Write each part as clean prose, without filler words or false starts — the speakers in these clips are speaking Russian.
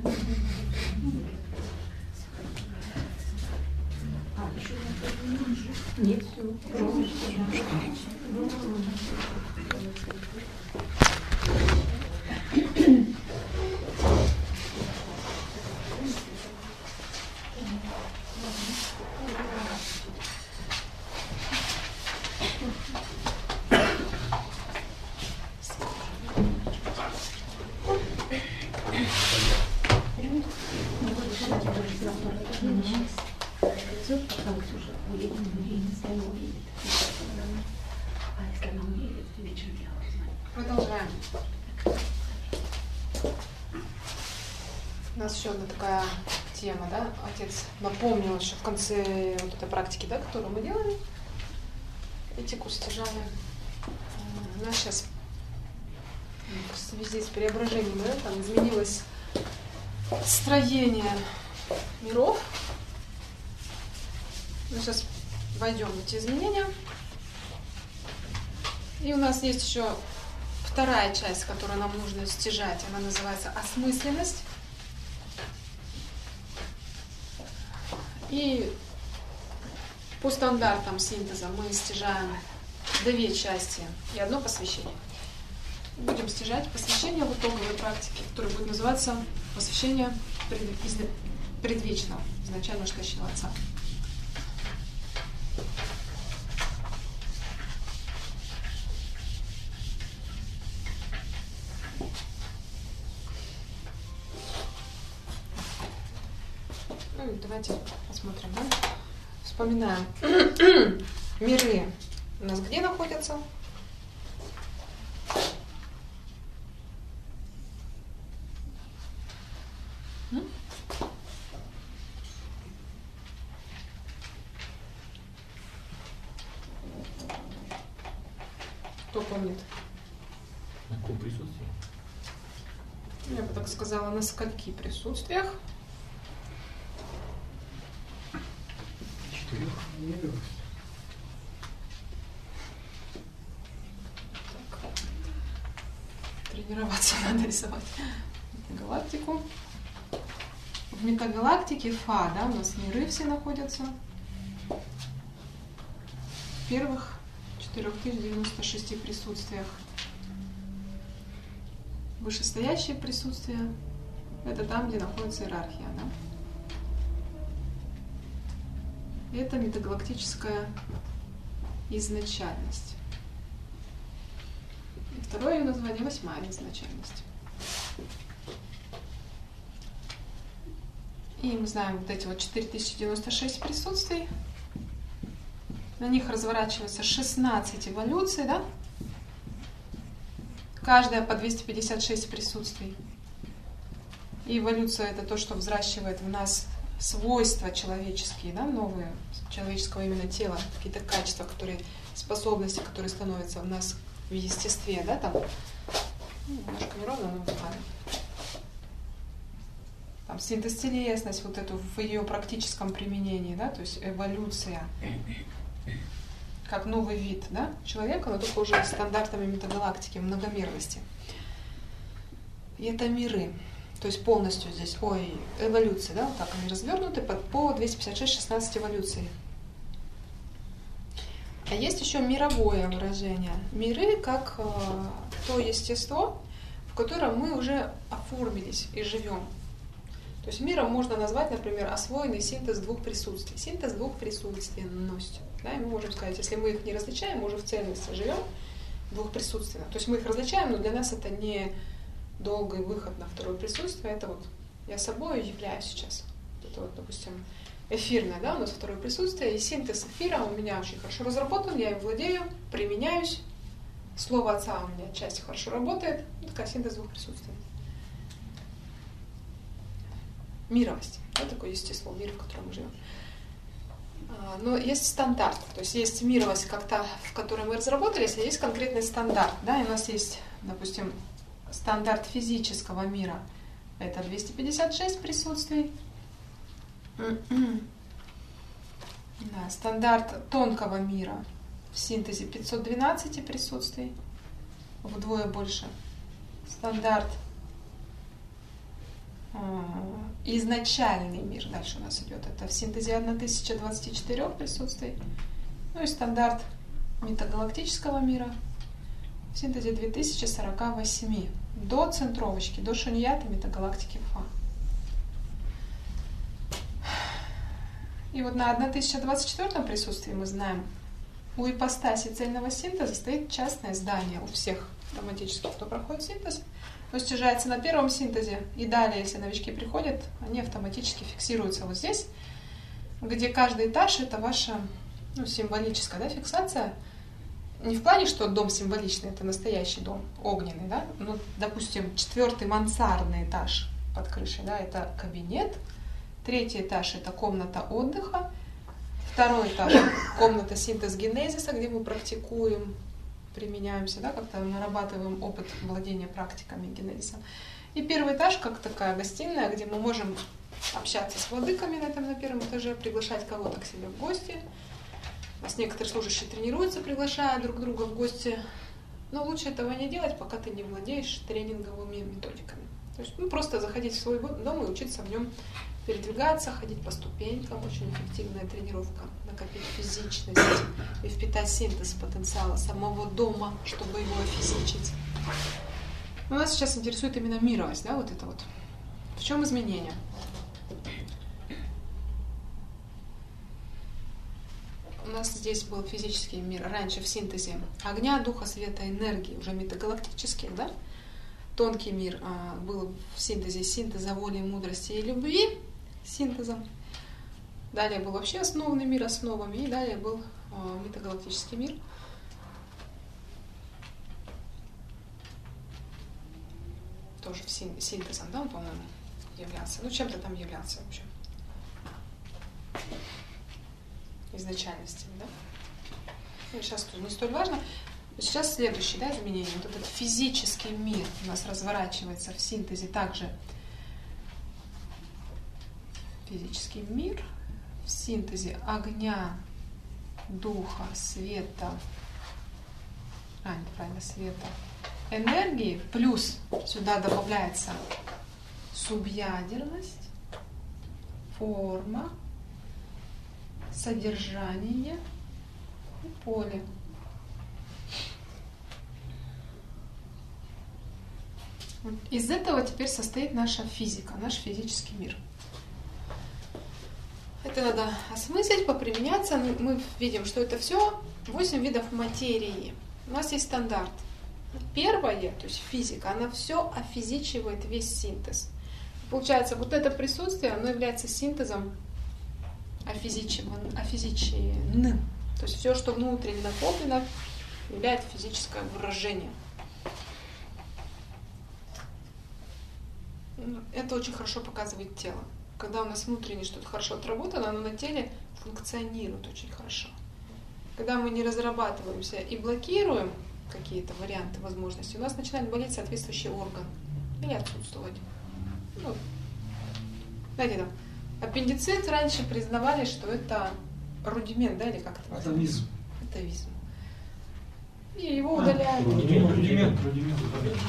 Нет, все. Продолжаем. У нас еще одна такая тема, да? Отец напомнил еще в конце вот этой практики, да, которую мы делали, этику стяжания. У нас сейчас в связи с преображением, да, там изменилось строение миров. Мы сейчас войдем в эти изменения. И у нас есть еще вторая часть, которую нам нужно стяжать. Она называется осмысленность. И по стандартам синтеза мы стяжаем 2 части и 1 посвящение. Будем стяжать посвящение в итоговой практике, которая будет называться посвящение предвечного, изначально штащего отца. Ну и давайте посмотрим, да? Вспоминаем. Миры у нас где находятся? Кто помнит? На каком присутствии? Я бы так сказала, на скольких присутствиях? 4. Так. Тренироваться надо рисовать галактику. В метагалактике Фа, да, у нас миры все находятся. В первых 4096 присутствиях. Вышестоящее присутствие — это там, где находится иерархия, да? Это метагалактическая изначальность. И второе ее название — 8-я изначальность. И мы знаем вот эти вот 4096 присутствий. На них разворачивается 16 эволюций, да? Каждая по 256 присутствий. И эволюция — это то, что взращивает в нас свойства человеческие, да, новые, человеческого именно тела, какие-то качества, которые, способности, которые становятся у нас в естестве, да, там, немножко неровно, но ладно. Там синтез телесность, вот эту в ее практическом применении, да, то есть эволюция, как новый вид, да, человека, но только уже стандартами метагалактики, многомерности. И это миры. То есть полностью здесь, эволюция, да, вот так они развернуты по 256-16 эволюций. А есть еще мировое выражение. Миры как то естество, в котором мы уже оформились и живем. То есть миром можно назвать, например, освоенный синтез 2 присутствий. Синтез 2 присутственность. Да, и мы можем сказать, если мы их не различаем, мы уже в цельности живем 2-присутственно. То есть мы их различаем, но для нас это не долгий выход на второе присутствие. Это вот я собой являюсь сейчас. Это вот, допустим, эфирное, да, у нас второе присутствие. И синтез эфира у меня очень хорошо разработан, я им владею, применяюсь. Слово отца у меня часть хорошо работает. Такая синтез 2 присутствий. Мировость. Да, такое естество, мир, в котором мы живем. Но есть стандарт. То есть есть мировость как-то, в которой мы разработались, а есть конкретный стандарт. Да, и у нас есть, допустим, стандарт физического мира. Это 256 присутствий. Да, стандарт тонкого мира в синтезе 512 присутствий. Вдвое больше. Стандарт изначальный мир. Дальше у нас идет. Это в синтезе 1024 присутствий. Ну и стандарт метагалактического мира в синтезе 2048. До центровочки, до шуньяты метагалактики Фа. И вот на 1024 присутствии мы знаем, у ипостаси цельного синтеза стоит частное здание у всех автоматически, кто проходит синтез. Но снижается на первом синтезе, и далее, если новички приходят, они автоматически фиксируются вот здесь, где каждый этаж — это ваша символическая фиксация. Не в плане, что дом символичный, это настоящий дом, огненный, да? Ну, допустим, 4-й мансардный этаж под крышей, да, это кабинет. 3-й этаж — это комната отдыха. 2-й этаж — комната синтез-генезиса, где мы практикуем, применяемся, да, как-то нарабатываем опыт владения практиками генезиса. И 1-й этаж как такая гостиная, где мы можем общаться с владыками на 1-м этаже, приглашать кого-то к себе в гости. У нас некоторые служащие тренируются, приглашая друг друга в гости. Но лучше этого не делать, пока ты не владеешь тренинговыми методиками. То есть просто заходить в свой дом и учиться в нем передвигаться, ходить по ступенькам. Очень эффективная тренировка. Накопить физичность и впитать синтез потенциала самого дома, чтобы его офизичить. Но нас сейчас интересует именно мировость, да, вот это вот. В чем изменение? У нас здесь был физический мир, раньше в синтезе огня, духа, света, энергии, уже метагалактических, да? Тонкий мир был в синтезе синтеза воли, мудрости и любви, синтезом. Далее был вообще основный мир основами, и далее был метагалактический мир. Тоже синтезом, да, он, по-моему, являлся. Ну, чем-то там являлся вообще. Изначальностями, да? Ну, сейчас тут не столь важно. Сейчас следующее, да, изменение. Вот этот физический мир у нас разворачивается в синтезе также. Физический мир в синтезе огня, духа, света, неправильно, света, энергии, плюс сюда добавляется субъядерность, форма, содержание и поле. Из этого теперь состоит наша физика, наш физический мир. Это надо осмыслить, поприменяться. Мы видим, что это все 8 видов материи. У нас есть стандарт. Первое, то есть физика, она все офизичивает весь синтез. Получается, вот это присутствие, оно является синтезом офизичен. То есть все, что внутренне накоплено, является физическое выражение. Это очень хорошо показывает тело. Когда у нас внутренне что-то хорошо отработано, оно на теле функционирует очень хорошо. Когда мы не разрабатываемся и блокируем какие-то варианты, возможности, у нас начинает болеть соответствующий орган или отсутствовать. Знаете, там, аппендицит раньше признавали, что это рудимент, да, или как это называется? Атовизм. Атовизм. И его удаляют. Рудимент. Это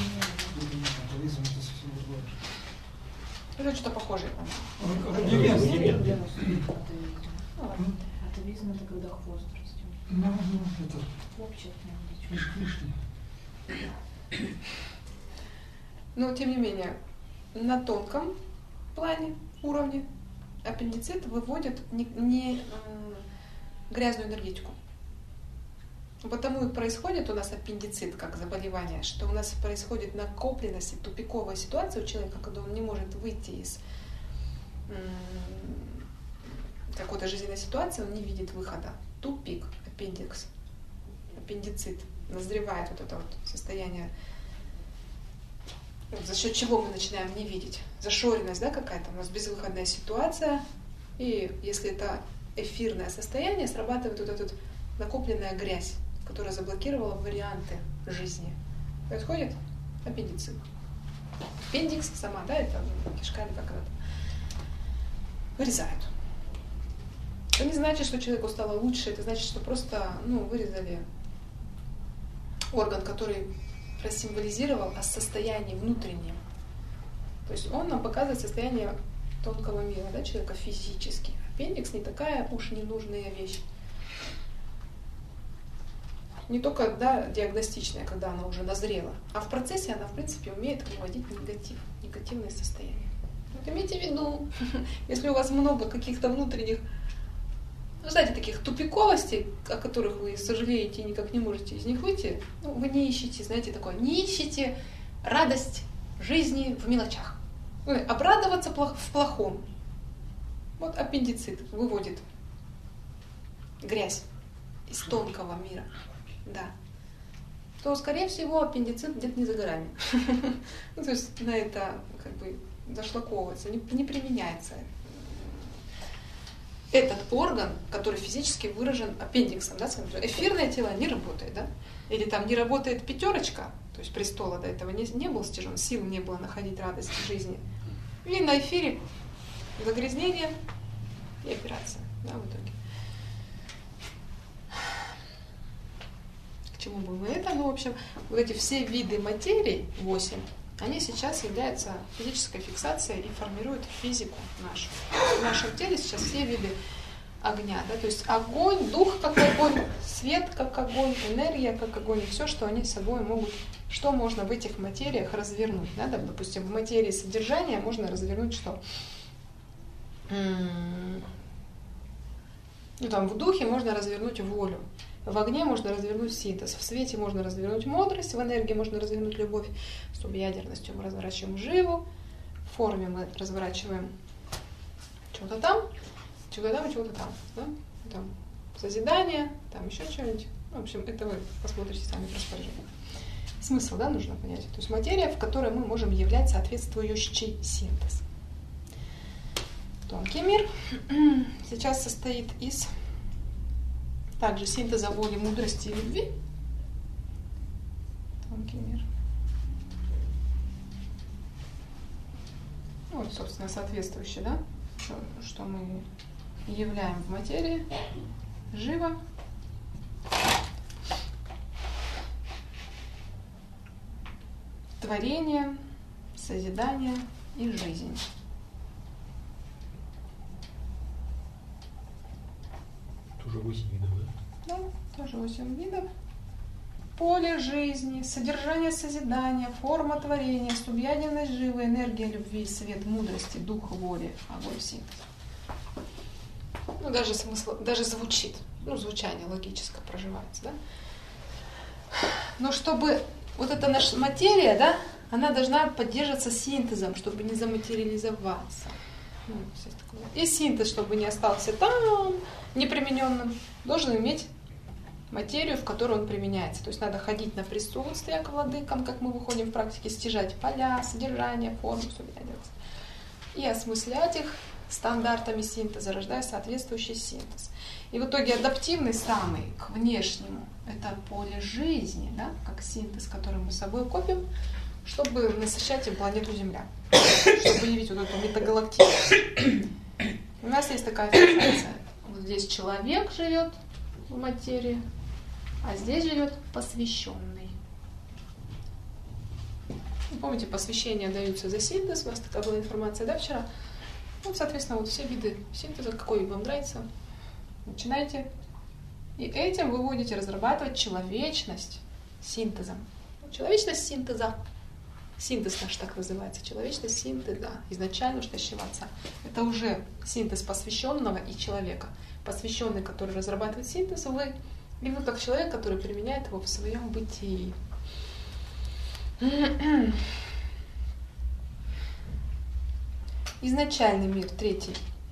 что-то похожее. Рудимент. Атовизм — это когда хвост растет. Ну, это Вообще лишнее. Но, тем не менее, на тонком плане, уровне, аппендицит выводит не грязную энергетику. Потому и происходит у нас аппендицит как заболевание, что у нас происходит накопленность и тупиковая ситуация у человека, когда он не может выйти из какой-то жизненной ситуации, он не видит выхода. Тупик, аппендицит, назревает вот это вот состояние, за счет чего мы начинаем не видеть. Зашоренность, да, какая-то у нас безвыходная ситуация, и если это эфирное состояние, срабатывает вот эта накопленная грязь, которая заблокировала варианты жизни. Происходит аппендицит. Аппендикс сама, да, это кишка или как это. Вырезают. Это не значит, что человеку стало лучше, это значит, что просто вырезали орган, который просимволизировал о состоянии внутреннем. То есть он нам показывает состояние тонкого мира, да, человека физически. Аппендикс не такая уж ненужная вещь. Не только, да, диагностичная, когда она уже назрела, а в процессе она, в принципе, умеет выводить негативное состояние. Вот имейте в виду, если у вас много каких-то внутренних, ну, знаете, таких тупиковостей, о которых вы сожалеете и никак не можете из них выйти, ну, вы не ищете, знаете, такое, не ищете радость жизни в мелочах. Обрадоваться в плохом. Вот аппендицит выводит грязь из тонкого мира. Да. То, скорее всего, аппендицит где-то не за горами. Ну, то есть на это как бы зашлаковывается, не применяется. Этот орган, который физически выражен аппендиксом, да, скажем, эфирное тело не работает, да? Или там не работает пятерочка, то есть престола до этого не был стяжен, сил не было находить радость в жизни. И на эфире загрязнение и операция, да, в итоге. К чему было это? Ну, в общем, вот эти все виды материи, 8, они сейчас являются физической фиксацией и формируют физику нашу. В нашем теле сейчас все виды огня, да, то есть огонь, дух как огонь, свет как огонь, энергия как огонь, и все, что они с собой могут, что можно в этих материях развернуть, да, допустим, в материи содержания можно развернуть что? Ну, там в духе можно развернуть волю, в огне можно развернуть синтез, в свете можно развернуть мудрость, в энергии можно развернуть любовь, с субъядерностью мы разворачиваем живу, в форме мы разворачиваем чего-то там и чего-то там. Да? Там созидание, там еще что-нибудь. В общем, это вы посмотрите сами в распоряжении. Смысл, да, нужно понять. То есть материя, в которой мы можем являть соответствующий синтез. Тонкий мир сейчас состоит из также синтеза воли, мудрости и любви. Тонкий мир. Вот, собственно, соответствующее, да, что мы являем в материи, живо. Творение, созидание и жизнь. Тоже 8 видов, да? Да, тоже 8 видов. Поле жизни, содержание созидания, форма творения, субъядерность живы, энергия любви, свет мудрости, дух воли, огонь синтез. Ну, даже смысл, даже звучит, ну, звучание логическое проживается, да? Но чтобы вот эта наша материя, да, она должна поддерживаться синтезом, чтобы не заматериализоваться. Ну, и синтез, чтобы не остался там, непримененным, должен иметь материю, в которой он применяется. То есть надо ходить на присутствие к владыкам, как мы выходим в практике, стяжать поля, содержание, форму, субъядерность. И осмыслять их стандартами синтеза, рождая соответствующий синтез. И в итоге адаптивный самый к внешнему – это поле жизни, да, как синтез, который мы с собой копим, чтобы насыщать им планету Земля, чтобы явить вот эту метагалактику. У нас есть такая фиксация. Вот здесь человек живет в материи, а здесь живет посвященный. Вы помните, посвящения даются за синтез, у нас такая была информация, да, вчера? Ну, соответственно, вот все виды синтеза, какой вам нравится, начинайте. И этим вы будете разрабатывать человечность синтезом. Человечность синтеза. Синтез наш так называется. Человечность синтеза. Изначально устящего отца. Это уже синтез посвященного и человека. Посвященный, который разрабатывает синтез, вы, и вы как человек, который применяет его в своем бытии. Изначальный мир, третий.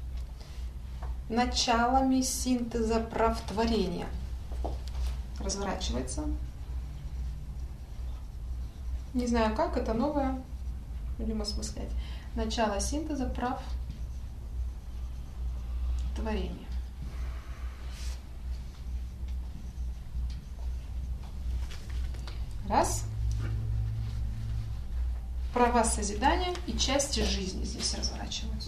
Началами синтеза прав творения. Разворачивается. Не знаю как, это новое. Будем осмыслять. Начало синтеза прав творения. Раз. Права созидания и части жизни здесь разворачиваются.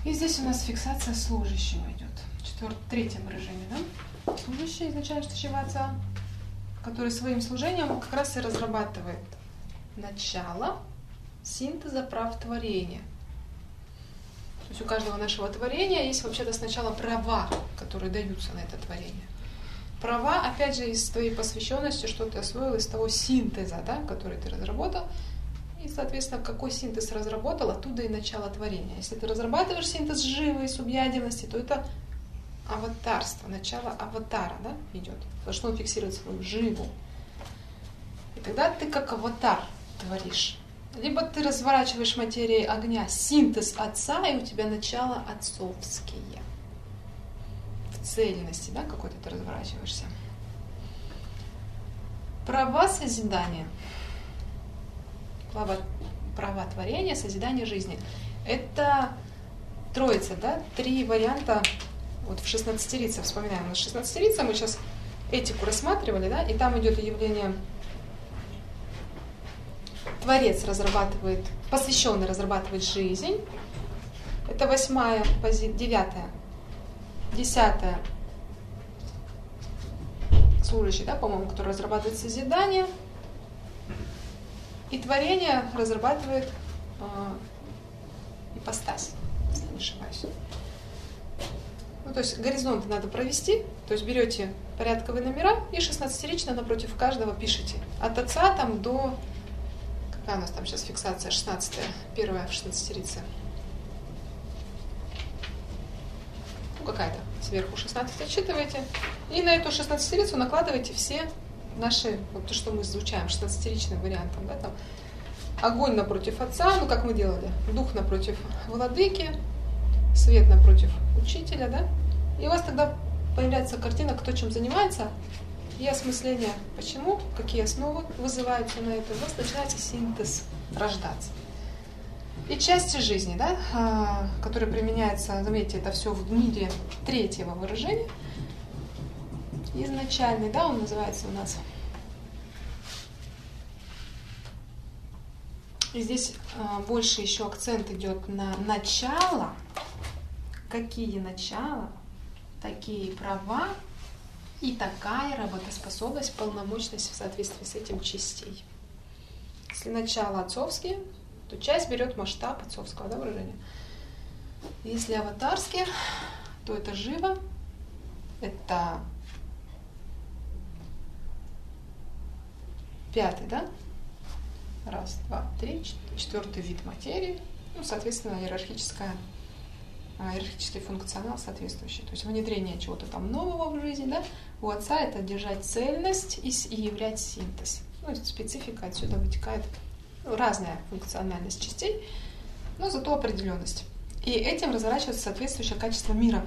И здесь у нас фиксация служащего идет. В третьем режиме, да? Служащий изначально шташиваться, который своим служением как раз и разрабатывает начало синтеза прав творения. То есть у каждого нашего творения есть вообще-то сначала права, которые даются на это творение. Права, опять же, из твоей посвященности, что ты освоил из того синтеза, да, который ты разработал. И, соответственно, какой синтез разработал, оттуда и начало творения. Если ты разрабатываешь синтез живой и субъядерности, то это аватарство, начало аватара, да, идет. Потому что он фиксирует свою живу. И тогда ты как аватар творишь. Либо ты разворачиваешь материей огня синтез отца, и у тебя начало отцовские. В цельности, да, какой-то ты разворачиваешься. Права созидания. Права творения, созидания жизни. Это троица, да, 3 варианта. Вот в 16-рице, вспоминаем, у нас 16-рица, мы сейчас этику рассматривали, да, и там идет явление Творец разрабатывает, посвященный разрабатывает жизнь. Это 8-я позиция, 9-я, 10-я служащий, да, по-моему, который разрабатывает созидание. И творение разрабатывает ипостась, если не ошибаюсь. Ну, то есть горизонты надо провести, то есть берете порядковые номера и 16-рично напротив каждого пишите. От отца там до... Какая у нас там сейчас фиксация? 16-я, первая в 16-рице. Ну, какая-то. Сверху 16 отсчитываете. И на эту 16-рицу накладываете все наши, вот то, что мы изучаем, 16-ричным вариантом. Да, там огонь напротив отца, ну, как мы делали. Дух напротив владыки, свет напротив учителя, да. И у вас тогда появляется картина, кто чем занимается, и осмысление, почему, какие основы вызываются на это. У вас начинается синтез рождаться. И части жизни, да, которые применяются, заметьте, это все в мире третьего выражения. Изначальный, да, он называется у нас. И здесь больше еще акцент идет на начало. Какие начала, такие права и такая работоспособность, полномочность в соответствии с этим частей. Если начало отцовские, то часть берет масштаб отцовского, да, выражения. Если аватарские, то это живо, это 5-й, да? 1, 2, 3, 4-й вид материи, ну, соответственно, иерархический функционал соответствующий. То есть внедрение чего-то там нового в жизни, да? У отца это держать цельность и являть синтез. Ну, специфика отсюда вытекает, разная функциональность частей, но зато определенность. И этим разворачивается соответствующее качество мира.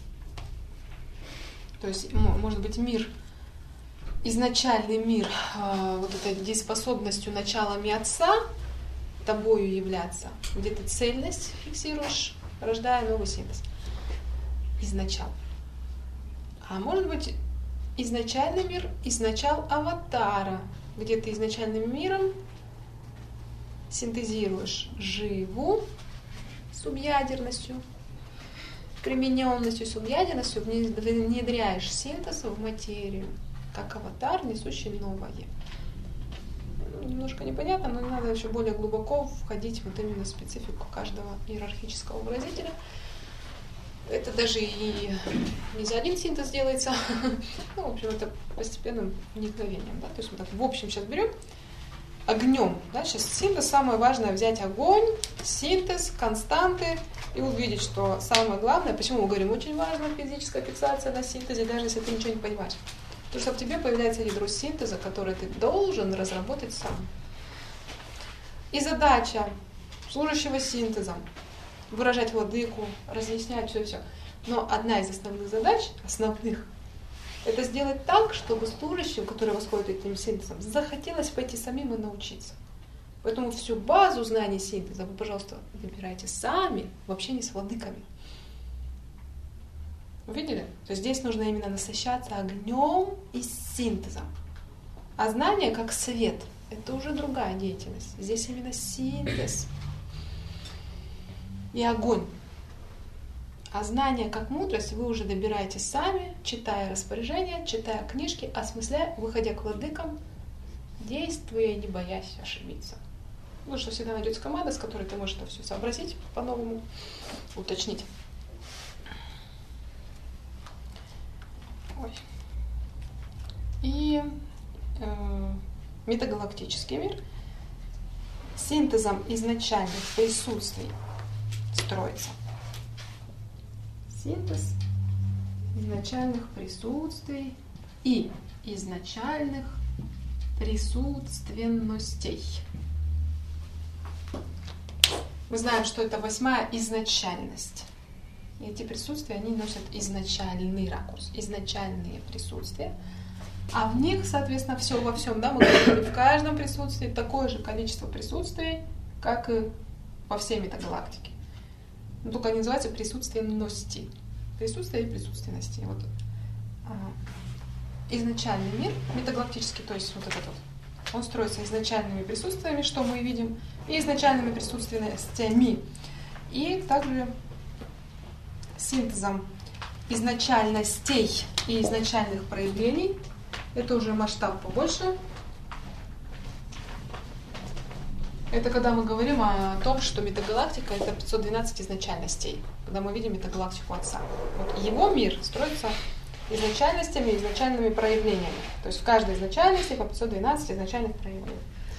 То есть, может быть, мир, изначальный мир, вот этой дееспособностью, началами отца, тобою являться, где ты цельность фиксируешь, рождая новый синтез. Изначал. А может быть, изначальный мир, изначал аватара, где ты изначальным миром синтезируешь живу субъядерностью, примененностью субъядерностью, внедряешь синтез в материю, как аватар, несущий новое. Немножко непонятно, но надо еще более глубоко входить вот именно в специфику каждого иерархического выразителя. Это даже и не за один синтез делается. Ну, в общем, это постепенным вникновением. Да? То есть мы так в общем сейчас берем огнем. Да? Сейчас синтез, самое важное взять огонь, синтез, константы и увидеть, что самое главное, почему мы говорим, очень важна физическая фиксация на синтезе, даже если ты ничего не понимаешь. Потому что в тебе появляется ядро синтеза, которое ты должен разработать сам. И задача служащего синтезом выражать владыку, разъяснять все-все. Но одна из основных задач, это сделать так, чтобы служащим, которые восходят этим синтезом, захотелось пойти самим и научиться. Поэтому всю базу знаний синтеза вы, пожалуйста, выбирайте сами в общении с владыками. Увидели? То есть здесь нужно именно насыщаться огнем и синтезом. А знание как свет – это уже другая деятельность. Здесь именно синтез и огонь. А знание как мудрость вы уже добираете сами, читая распоряжения, читая книжки, осмысляя, выходя к владыкам, действуя, не боясь ошибиться. Потому что всегда найдется команда, с которой ты можешь это все сообразить по-новому, уточнить. Ой. И метагалактический мир синтезом изначальных присутствий строится. Синтез изначальных присутствий и изначальных присутственностей. Мы знаем, что это 8-я изначальность. И эти присутствия, они носят изначальный ракурс, изначальные присутствия. А в них, соответственно, все во всем, да, мы говорили, в каждом присутствии такое же количество присутствий, как и во всей метагалактике. Но только они называются присутственности. Присутствие и присутственности. Вот. Изначальный мир, метагалактический, то есть вот этот вот, он строится изначальными присутствиями, что мы видим, и изначальными присутственностями. И также синтезом изначальностей и изначальных проявлений. Это уже масштаб побольше. Это когда мы говорим о том, что метагалактика — это 512 изначальностей. Когда мы видим метагалактику Отца. Вот его мир строится изначальностями и изначальными проявлениями. То есть в каждой изначальности по 512 изначальных проявлений.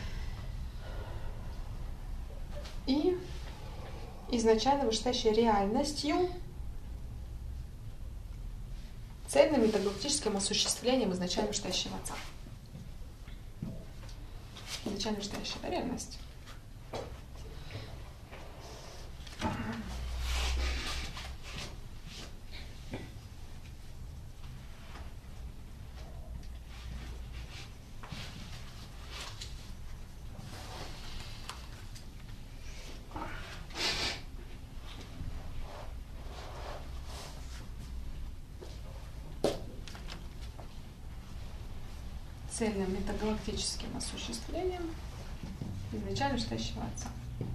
И изначально вышестоящей реальностью, цельным метагалактическим осуществлением изначально вышестоящего Отца. Изначально вышестоящая реальность. Цельным метагалактическим осуществлением изначально вышестоящего Отца.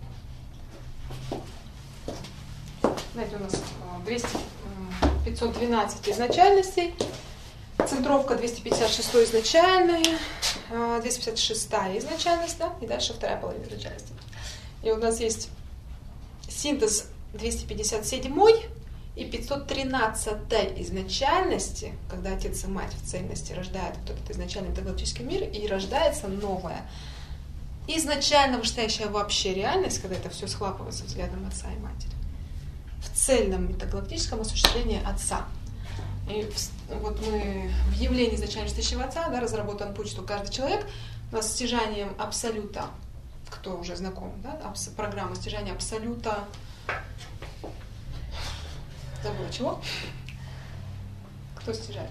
Знаете, у нас 512 изначальностей, центровка 256 изначальная, 256 изначальность, да, и дальше вторая половина изначальности. И у нас есть синтез 257 и 513 изначальности, когда Отец и Мать в цельности рождают вот этот изначальный метагалактический мир, и рождается новая, изначально вышестоящая вообще реальность, когда это все схлапывается взглядом Отца и Матери, в цельном метагалактическом осуществлении Отца. И вот мы в явлении изначально вышестоящего Отца, да, разработан путь, что каждый человек у нас стяжанием абсолюта, кто уже знаком, да, программа стяжания абсолюта, забыла чего? Кто стяжает?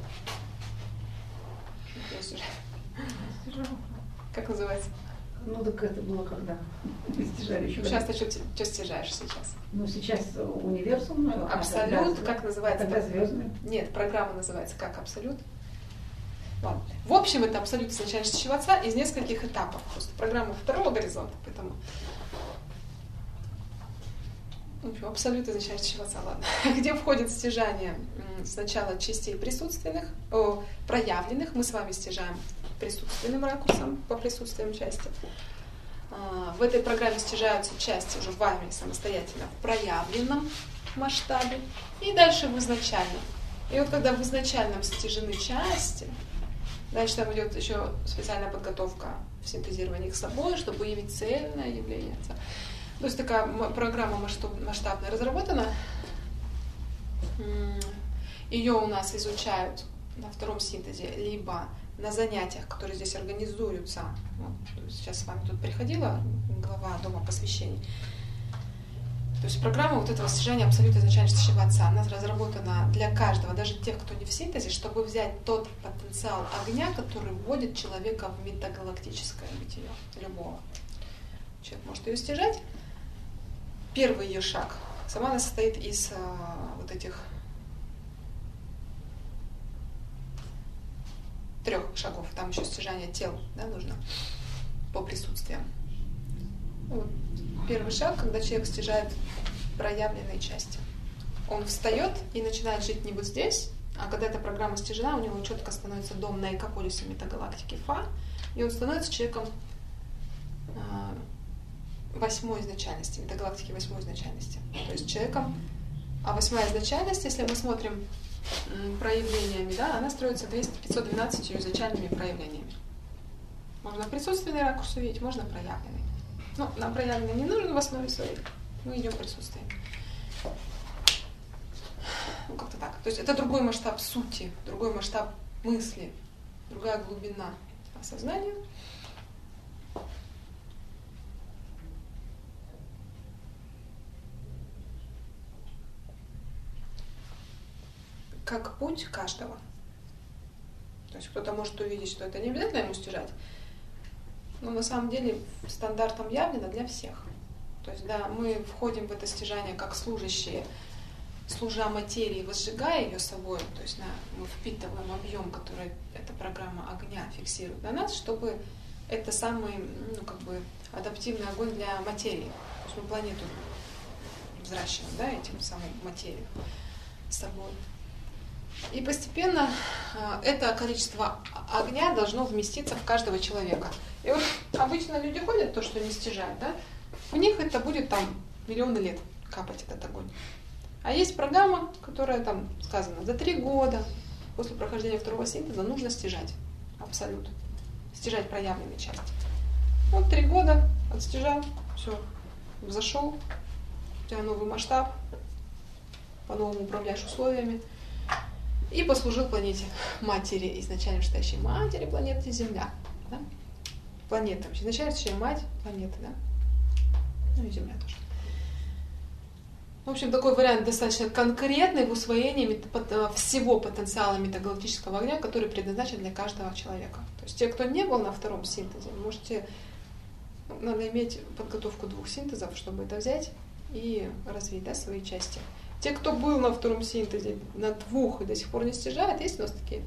Кто стяжает? Как называется? Ну, так это было когда? Стяжали еще. Сейчас ты что стяжаешь сейчас? Ну, сейчас универсум. Абсолют, как называется? Тогда звездный. Нет, программа называется как абсолют. Ладно. В общем, это абсолют изначально вышестоящего Отца из нескольких этапов. Просто программа второго горизонта, поэтому... Абсолют изначально вышестоящего Отца, ладно. Где входит стяжание сначала частей присутственных, проявленных. Мы с вами стяжаем присутственным ракурсом по присутствиям части. В этой программе стяжаются части уже вами самостоятельно в проявленном масштабе. И дальше в изначальном. И вот когда в изначальном стяжены части, дальше там идет еще специальная подготовка в синтезировании их собой, чтобы выявить цельное явление Отца. То есть такая программа масштабная разработана. Ее у нас изучают на втором синтезе, либо на занятиях, которые здесь организуются. Вот, сейчас с вами тут приходила глава Дома посвящений. То есть программа вот этого стяжания абсолютно изначально вышестоящего Отца, она разработана для каждого, даже тех, кто не в синтезе, чтобы взять тот потенциал огня, который вводит человека в метагалактическое бытие любого. Человек может ее стяжать. Первый ее шаг. Сама она состоит из вот этих 3 шагов. Там еще стяжание тел, да, нужно по присутствиям. Вот. Первый шаг, когда человек стяжает проявленные части. он встает и начинает жить не вот здесь, а когда эта программа стяжена, у него четко становится дом на экополисе метагалактики Фа, и он становится человеком 8-й изначальности, метагалактики 8-й изначальности. То есть человеком, а 8-я изначальность, если мы смотрим проявлениями, да, она строится 512 изначальными проявлениями. Можно присутственный ракурс увидеть, можно проявленный. Но нам проявленный не нужен в основе своей, мы идем присутствием. Ну, как-то так. То есть это другой масштаб сути, другой масштаб мысли, другая глубина осознания. Как путь каждого. То есть кто-то может увидеть, что это не обязательно ему стяжать, но на самом деле стандартом явлено для всех. То есть, да, мы входим в это стяжание как служащие, служа материи, возжигая ее собой, то есть мы впитываем объем, который эта программа огня фиксирует на нас, чтобы это самый, адаптивный огонь для материи. То есть мы планету взращиваем, да, этим самым материю с собой. И постепенно это количество огня должно вместиться в каждого человека. И вот обычно люди ходят, то, что не стяжают, да, у них это будет там миллионы лет капать этот огонь. А есть программа, которая там сказано, за 3 года после прохождения второго синтеза нужно стяжать. Абсолют. Стяжать проявленные части. Вот 3 года отстяжал, все, взошел, у тебя новый масштаб, по-новому управляешь условиями. И послужил планете матери, изначально считающей матери планеты Земля. Да? Планета. Изначально считающая мать планеты, да? Ну и Земля тоже. В общем, такой вариант достаточно конкретный в усвоении всего потенциала метагалактического огня, который предназначен для каждого человека. То есть те, кто не был на втором синтезе, можете, надо иметь подготовку 2 синтезов, чтобы это взять и развить, да, свои части. Те, кто был на втором синтезе, на 2 и до сих пор не стяжает, есть у нас такие?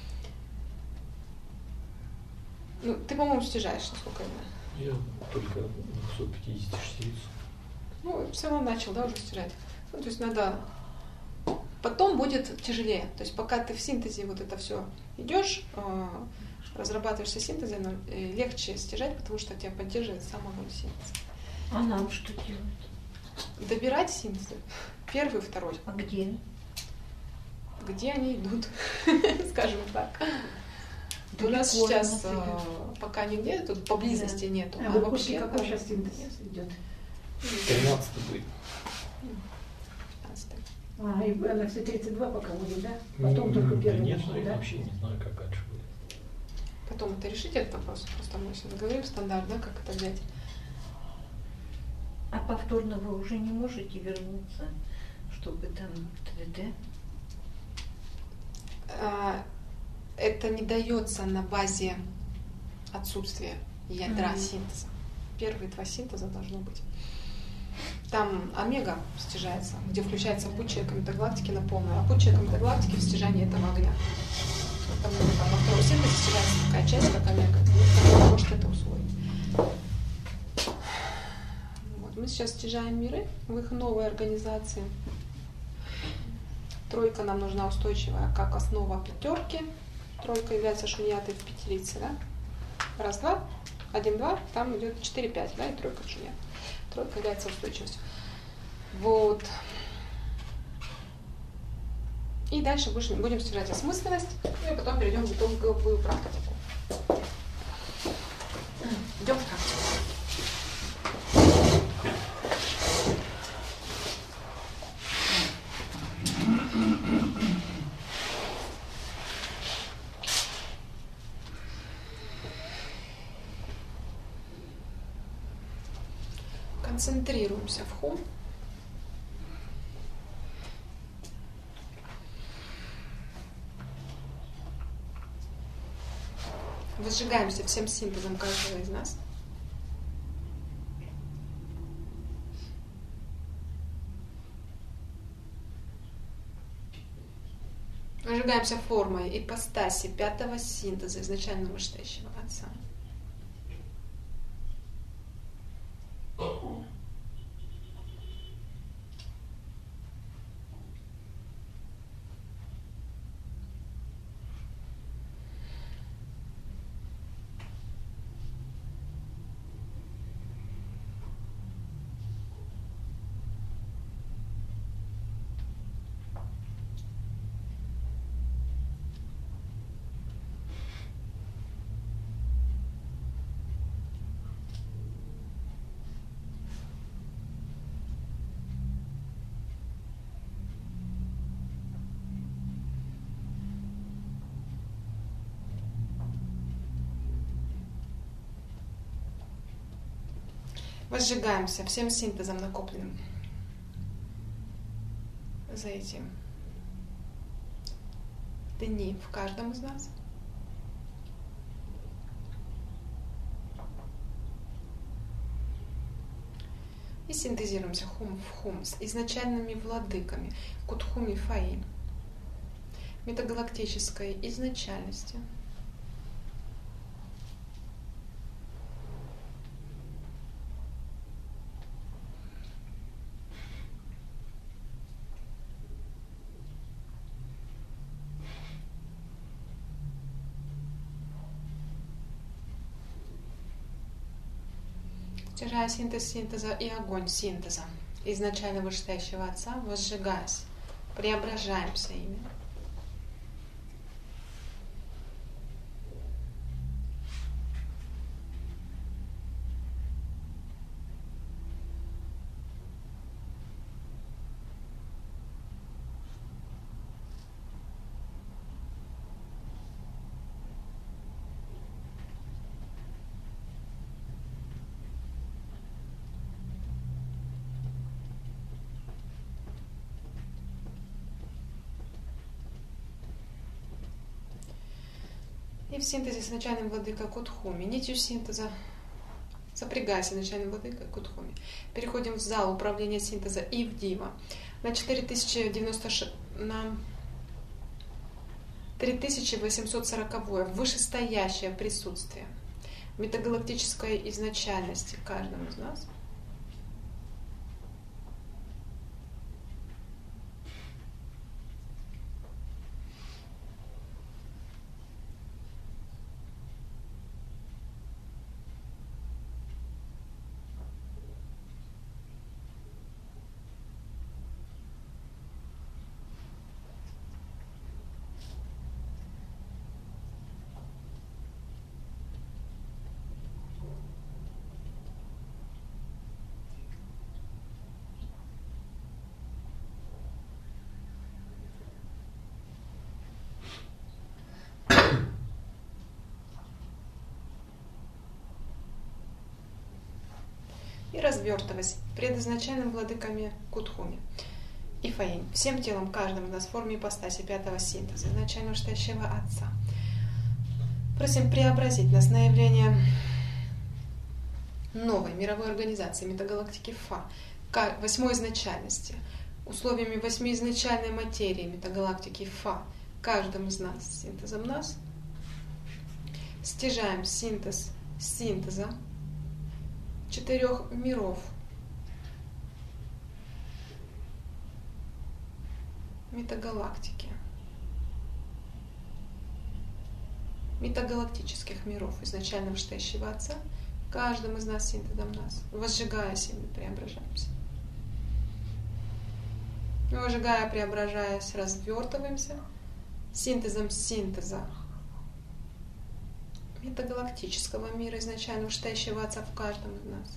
Ну, ты, по-моему, стяжаешь, насколько я знаю. Я только на 250 единиц. Ну, все равно начал, да, уже стяжать. Ну, то есть надо... Потом будет тяжелее. То есть пока ты в синтезе вот это все идешь, разрабатываешься синтезом, легче стяжать, потому что тебя поддерживает сам огонь синтеза. А нам что делать? Добирать синтезы. 1-й, 2-й. А где? Где они идут, скажем так. У Далеко нас сейчас идет. пока нигде, тут поблизости нету. А А вы вообще какой сейчас синтез идет? 13 будет. 15-й. А, и она все 32 пока будет, да? Потом только Да первый нет, начнет, я да? вообще не знаю, как дальше будет. Потом это решить этот вопрос. Просто мы сейчас говорим стандарт, да, как это взять. А повторно вы уже не можете вернуться, чтобы там ТДТ? Это не дается на базе отсутствия ядра синтеза. 1-й 2 синтеза должно быть. Там омега стяжается, где включается путь человека метагалактики на полную, а путь человека метагалактики в стяжании этого огня. Потому что там во втором синтезе стяжается такая часть, как омега, которая может это усвоить. Вот. Мы сейчас стяжаем миры в их новой организации. 3 нам нужна устойчивая как основа 5. 3 является шуньятой в 5-лице, да? 1, 2, 1, 2, там идет 4, 5, да, и 3 шуньят. 3 является устойчивостью. Вот. И дальше будем стяжать осмысленность, и потом перейдем в итоговую практику. Идем в практику. Концентрируемся в хум. Возжигаемся всем синтезом каждого из нас. Возжигаемся формой ипостаси 5-го синтеза изначального мышлящего Отца. Возжигаемся всем синтезом накопленным за эти дни в каждом из нас. И синтезируемся хум в хум с изначальными владыками Кутхуми Фаи, метагалактической изначальности. Стяжая синтез синтеза и огонь синтеза изначально вышестоящего Отца, возжигаясь, преображаемся ими. И в синтезе с начальным владыкой Кутхуми, нитью синтеза, сопрягаясь с начальным владыкой Кутхуми, переходим в зал управления синтеза и в Дива на 3840 вышестоящее присутствие метагалактической изначальности каждому из нас. И развертываясь пред изначальным владыками Кутхуми и Фаинь, всем телом каждому из нас в форме ипостаси пятого синтеза, изначально вышестоящего Отца. Просим преобразить нас на явление новой мировой организации метагалактики Фа, восьмой изначальности, условиями восьмиизначальной материи метагалактики Фа, каждым из нас, синтезом нас, стяжаем синтез синтеза 4 миров метагалактики, метагалактических миров изначально вышестоящего Отца, каждым из нас синтезом нас, возжигаясь ими, преображаемся. Возжигая, преображаясь, развертываемся синтезом синтеза метагалактического мира, изначально вышестоящего Отца в каждом из нас.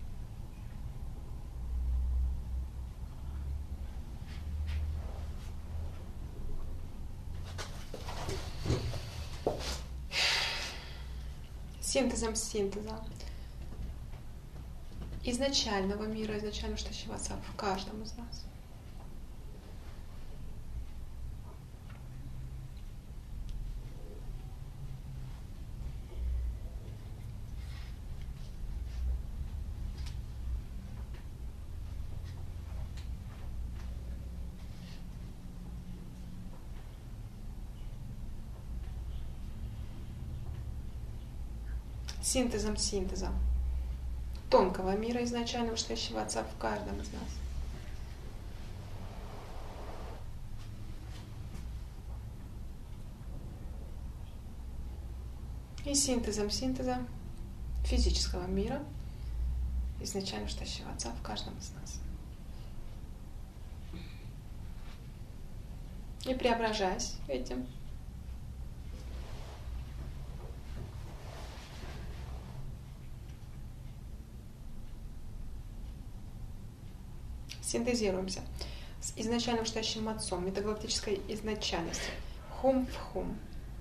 Синтезом синтеза изначального мира, изначально вышестоящего Отца в каждом из нас. Синтезом синтеза тонкого мира, изначально вышестоящего Отца в каждом из нас. И синтезом синтеза физического мира, изначально вышестоящего Отца в каждом из нас. И преображаясь этим, синтезируемся с изначально вышестоящим Отцом метагалактической изначальности хум в хум.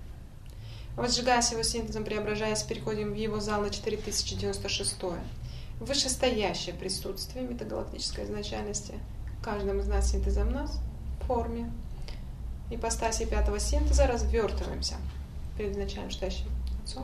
Возжигаясь его синтезом, преображаясь, переходим в его зал на 4096 вышестоящее присутствие метагалактической изначальности в каждом из нас синтезом нас в форме ипостаси пятого синтеза развертываемся перед изначально стоящим Отцом.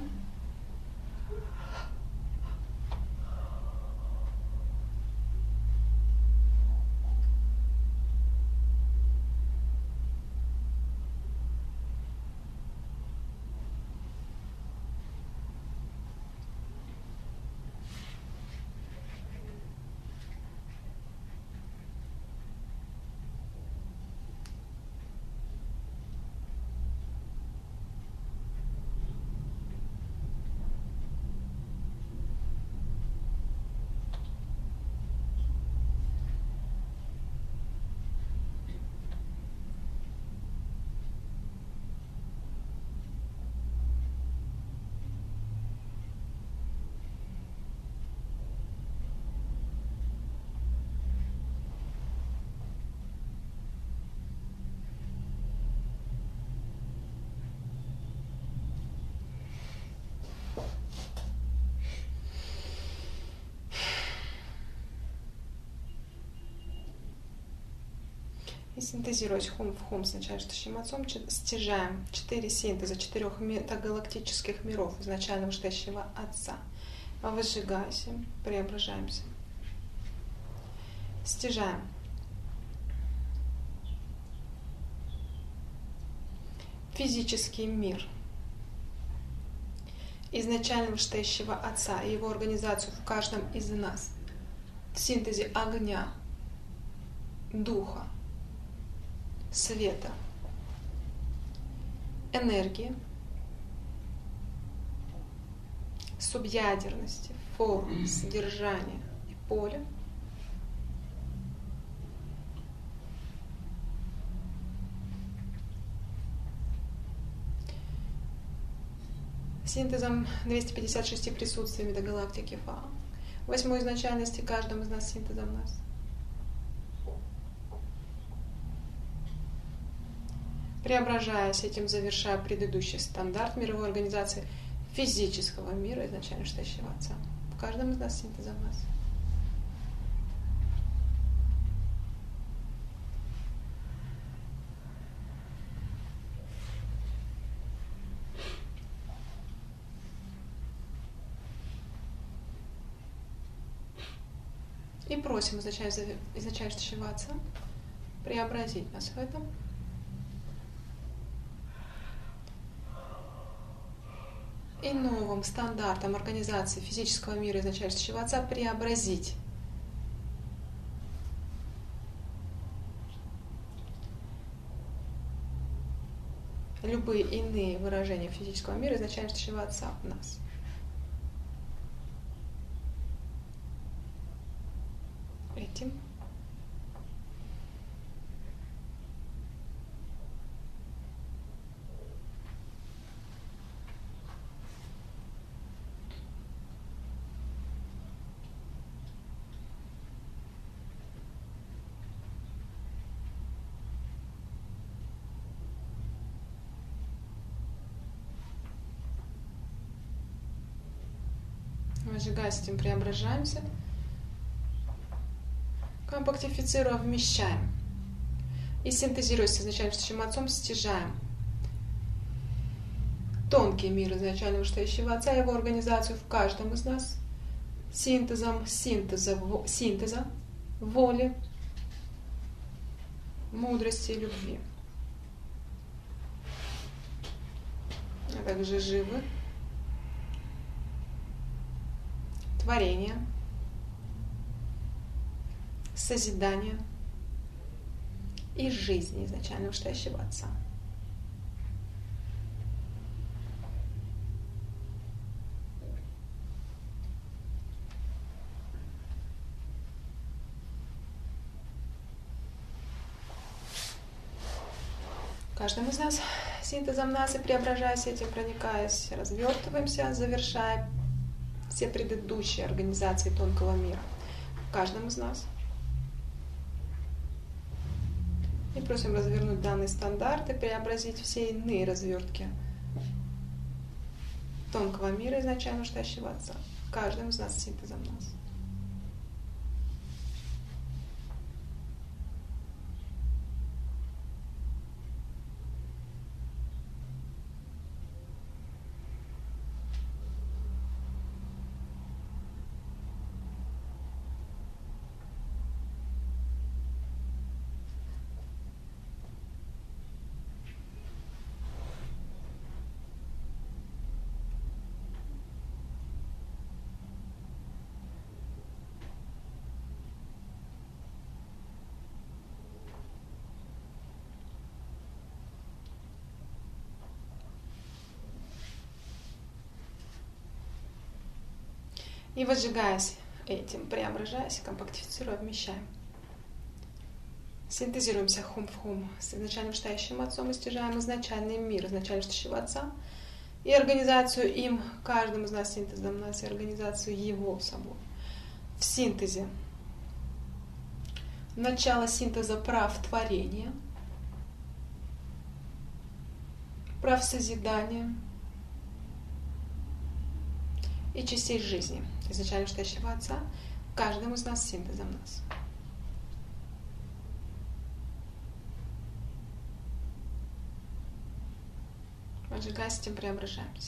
И синтезируясь хум в хум с начальствующим Отцом, стяжаем 4 синтеза 4 метагалактических миров изначально вышедшего Отца. Выжигаемся, преображаемся. Стяжаем физический мир изначально вышедшего Отца и его организацию в каждом из нас в синтезе огня, духа, света, энергии, субъядерности, формы, содержания и поля. Синтезом 256 присутствий метагалактики Фа. 8 изначальности каждым из нас синтезом нас. Преображаясь этим, завершая предыдущий стандарт мировой организации физического мира, изначально стоящего Отца. В каждом из нас синтезом нас. И просим изначально стоящего Отца преобразить нас в этом. И новым стандартом организации физического мира изначально стоящего Отца преобразить любые иные выражения физического мира изначально стоящего Отца в нас. Этим. Выжигаясь, этим преображаемся. Компактифицируя, вмещаем. И синтезируясь с изначально стоящим Отцом, стяжаем тонкий мир изначально вышедшего Отца и его организацию в каждом из нас синтезом синтеза воли, мудрости и любви. А также живы, творения, созидания и жизни изначально вышедшего Отца. Каждым из нас синтезом нас и преображаясь этим, проникаясь, развертываемся, завершая все предыдущие организации тонкого мира в каждом из нас. И просим развернуть данный стандарт и преобразить все иные развертки тонкого мира изначально стоящего Отца в каждом из нас синтезом нас. И возжигаясь этим, преображаясь, компактифицируя, вмещаем. Синтезируемся хум в хум с изначальным читающим отцом и стяжаем изначальный мир, изначально читающего отца и организацию им, каждым из нас синтезом нас, и организацию его собой. В синтезе начало синтеза прав творения, прав созидания и частей жизни, изначально читающего отца, каждым из нас синтезом нас. Отжигаясь, тем преображаемся.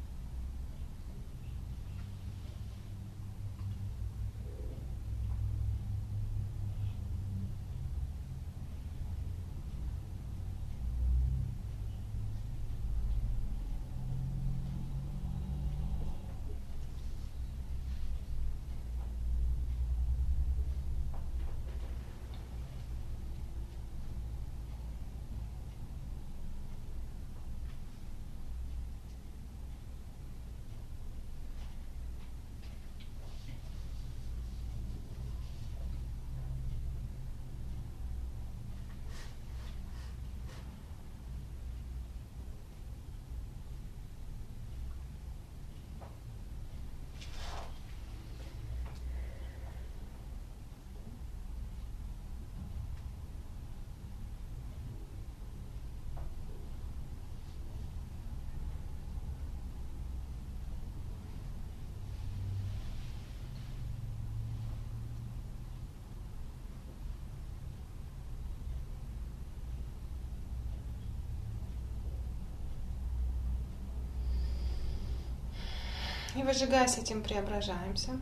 И возжигаясь, этим преображаемся,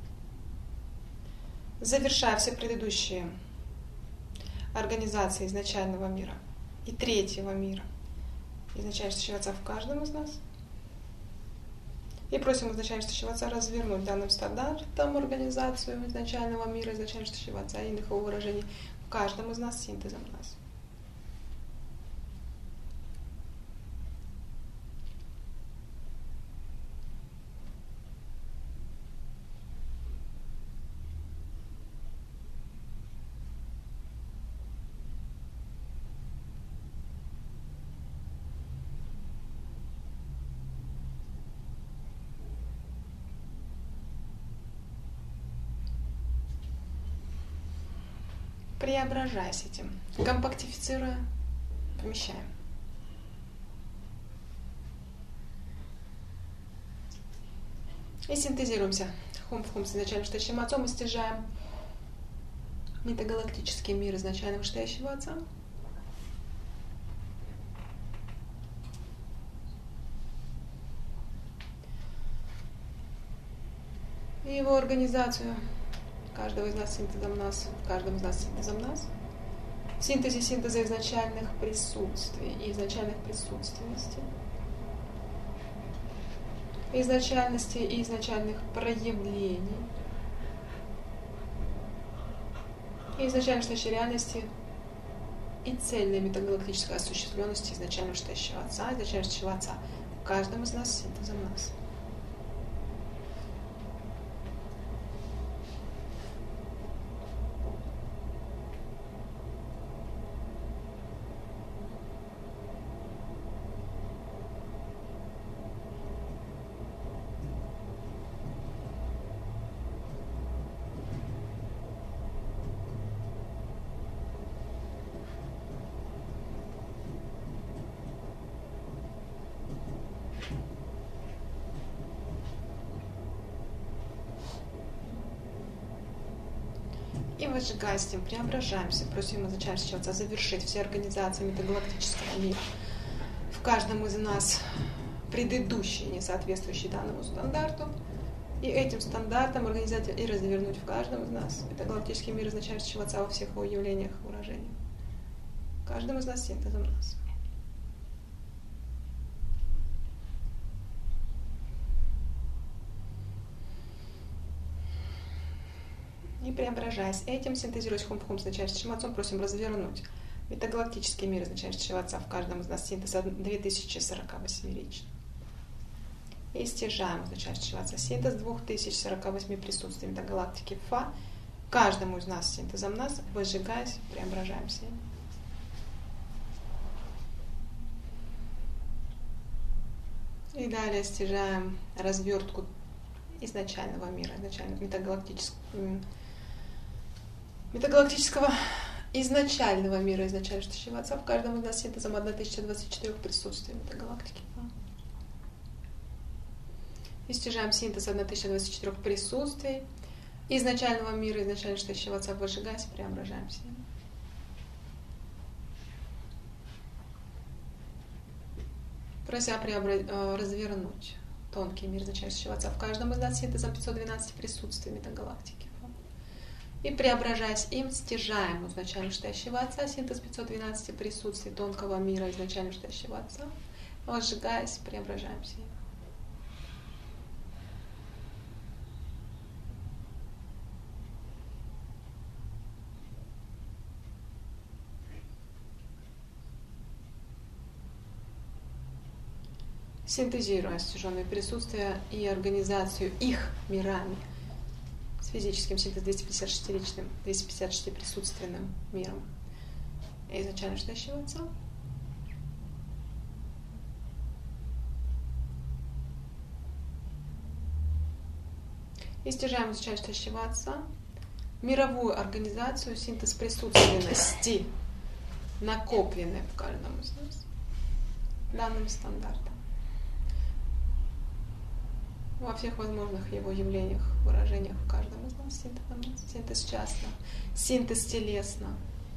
завершая все предыдущие организации изначального мира и третьего мира, изначально чтящего отца в каждом из нас. И просим изначально чтящего отца развернуть данным стандартом организацию изначального мира, изначально чтящего отца и иных его выражений в каждом из нас синтезом нас. Преображаясь этим, компактифицируя, помещаем. И синтезируемся хум в хум с изначальным чтающим отцом и стяжаем метагалактический мир изначального чтающего отца. И его организацию каждого из нас синтезом нас, в каждом из нас синтезом нас. В синтезе синтеза изначальных присутствий и изначальных присутственностей. Изначальности и изначальных проявлений. И изначально чтающей реальности и цельной метагалактической осуществленности изначально чтающего отца, изначально чтающего отца. В каждом из нас синтезом нас. И возжигая с тем, преображаемся, просим изначального отца завершить все организации метагалактического мира. В каждом из нас предыдущие, не соответствующие данному стандарту. И этим стандартом организовать и развернуть в каждом из нас метагалактический мир изначального отца во всех его явлениях, выражениях. В каждом из нас синтезом нас. И преображаясь этим, синтезируясь хум в хум с начальствующим отцом, просим развернуть метагалактический мир изначального отца в каждом из нас синтеза 2048 лично. И стяжаем, означает сшиваться. Синтез 2048 присутствий метагалактики Фа. Каждому из нас синтезом нас, выжигаясь, преображаемся. И далее стяжаем развертку изначального мира, изначального метагалактического изначального мира, изначально штащиваться. В каждом из нас синтезом 1024 присутствий метагалактики. И стяжаем синтез 1024 присутствий изначального мира, изначально штащиваться, выжигаясь, преображаемся. Прося развернуть тонкий мир, изначально штащиваться в каждом из нас синтезом 512 присутствий метагалактики. И преображаясь им, стяжаем изначально штащиваться, синтез 512 присутствий тонкого мира, изначально штащиваться, выжигаясь, преображаемся. Синтезируя стяженные присутствия и организацию их мирами с физическим синтез 256-личным, 256 присутственным миром, изначально штащиваться. И стяжаем изначально штащиваться мировую организацию синтез присутственности, накопленной в каждом из нас данным стандартом. Во всех возможных его явлениях, выражениях в каждом из нас синтез частно, синтез телесно.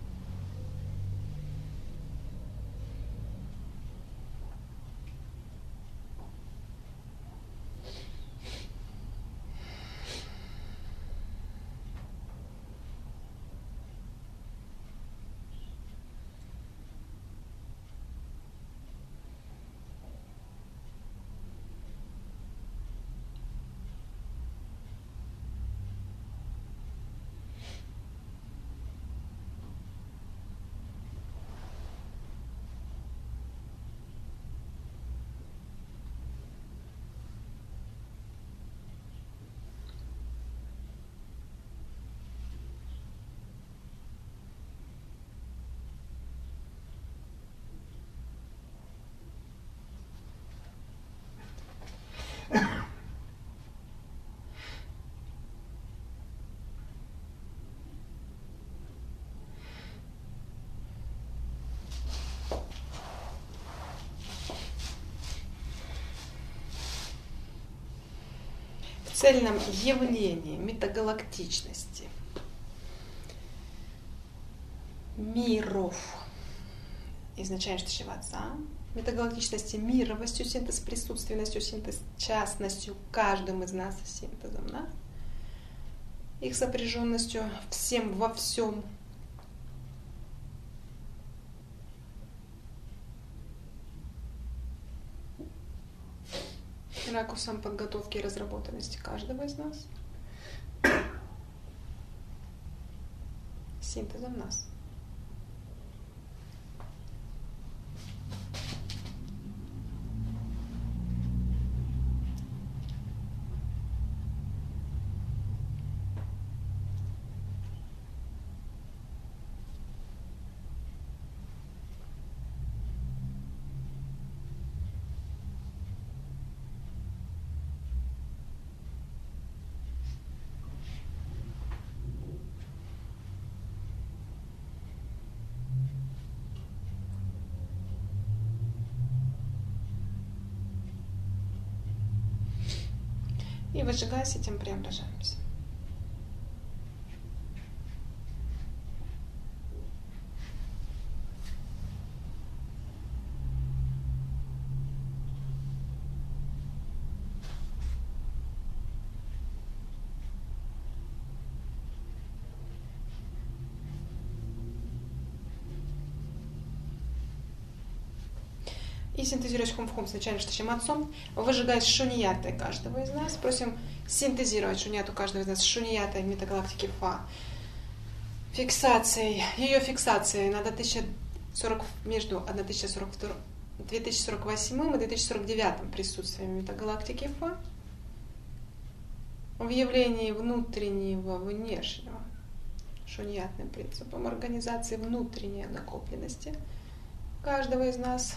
В цельном явлении метагалактичности миров, изначально штащиваться, метагалактичности мировостью, синтез присутственностью, синтез частностью, каждым из нас синтезом нас, их сопряженностью всем во всем, ракурсом подготовки и разработанности каждого из нас, синтезом нас. И выжигаясь, этим преображаемся. И синтезируясь хум-хум с начальным штащим отцом, выжигаясь шуньятой каждого из нас, просим синтезировать шуньяту каждого из нас, шуньятой метагалактики Фа, фиксацией, ее фиксацией на 1040, между 1042, 2048 и 2049 присутствием метагалактики Фа в явлении внутреннего, внешнего, шуньятным принципом организации внутренней накопленности каждого из нас,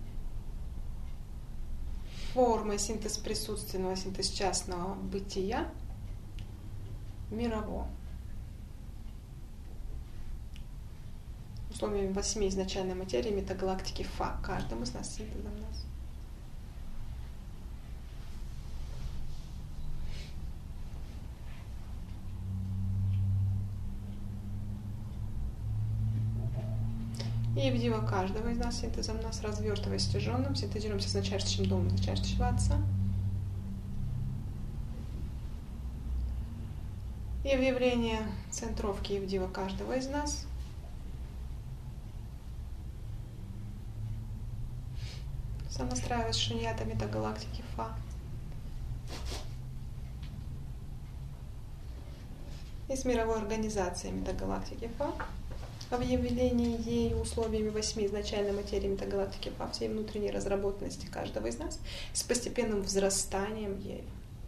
формой синтез присутственного, синтез частного бытия мирового. Условиями 8 изначальной материи метагалактики Фа, каждому из нас синтезом нас. И в диво каждого из нас синтезом нас, развертываясь стяженным, синтезируемся с начальствующим домом, начальствующего Отца. И в явление центровки Евдива каждого из нас сонастраиваясь с шуньята метагалактики Фа. И с мировой организацией метагалактики Фа, в явлении ей условиями 8 изначальной материи метагалактики Фа, всей внутренней разработанности каждого из нас, с постепенным взрастанием ей.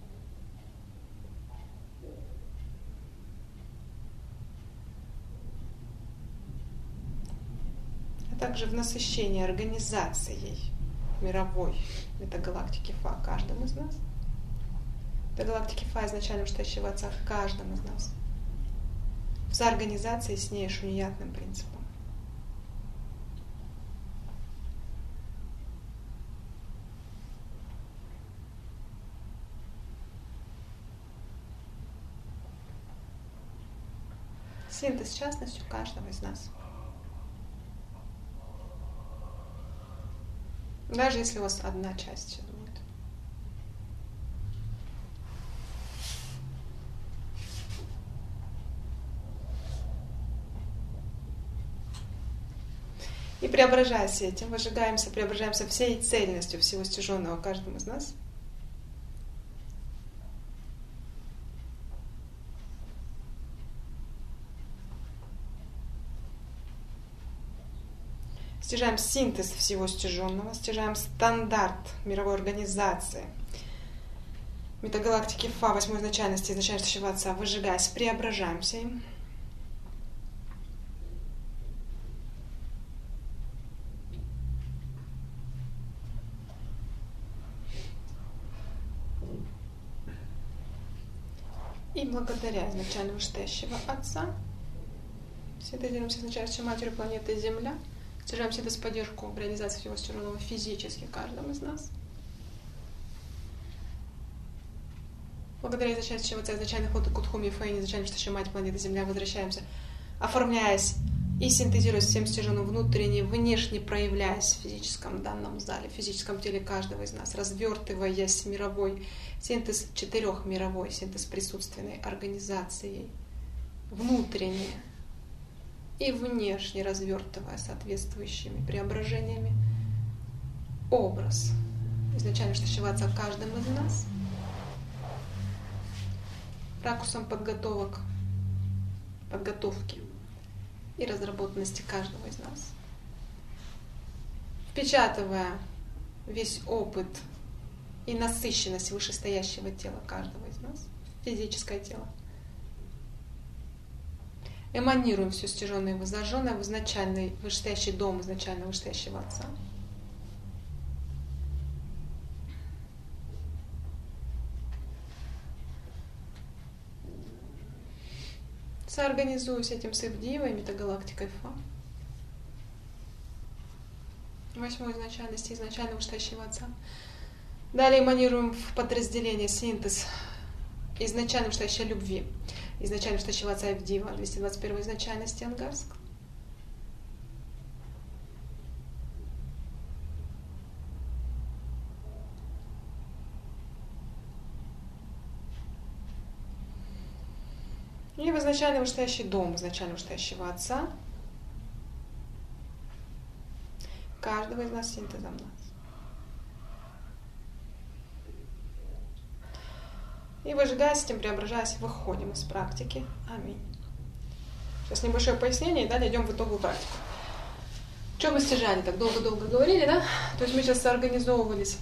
А также в насыщении организацией мировой метагалактики Фа каждому из нас. Метагалактики Фа изначально вштащего Отца каждому из нас. В соорганизации с ней шуньятным принципом. Синтез частностью каждого из нас. Даже если у вас одна часть сейчас будет. И преображаясь этим, выжигаемся, преображаемся всей цельностью всего стяженного каждому из нас. Стяжаем синтез всего стяженного, стяжаем стандарт мировой организации метагалактики Фа, 8 изначальности, изначального Отца, выжигаясь, преображаемся им. И благодаря изначально вышестоящего Отца синтезируемся с начальной матерью планеты Земля, стяжаем синтез поддержку в реализации всего стяженного физически каждому из нас. Благодаря изначальному Отца, изначальной ходу Кутхуми Фейни, изначально вышестоящей мать планеты Земля, возвращаемся, оформляясь и синтезируясь всем стяженным внутренне, внешне проявляясь в физическом данном зале, в физическом теле каждого из нас, развертываясь мировой синтез четырехмировой, синтез присутственной организацией, внутренне и внешне развертывая соответствующими преображениями образ изначально вштащего Отца каждым из нас, ракурсом подготовки и разработанности каждого из нас, впечатывая весь опыт и насыщенность вышестоящего тела каждого из нас, физическое тело. Эманируем все стяженное и возложенное в изначальный вышестоящий дом изначально вышестоящего Отца. Соорганизуюсь этим с Ивдивой, метагалактикой Фа. 8 изначальности изначально вышестоящего Отца. Далее эманируем в подразделение синтез изначально вышестоящей любви, изначально вышестоящего Отца Ивдива, 221 изначальности Ангарск. И в изначально вышестоящий дом изначально вышестоящего Отца каждого из нас синтезом нас. И выжигаясь этим, преображаясь, выходим из практики. Аминь. Сейчас небольшое пояснение, и далее идем в итоговую практику. Что мы стяжали? Так долго-долго говорили, да? То есть мы сейчас соорганизовывались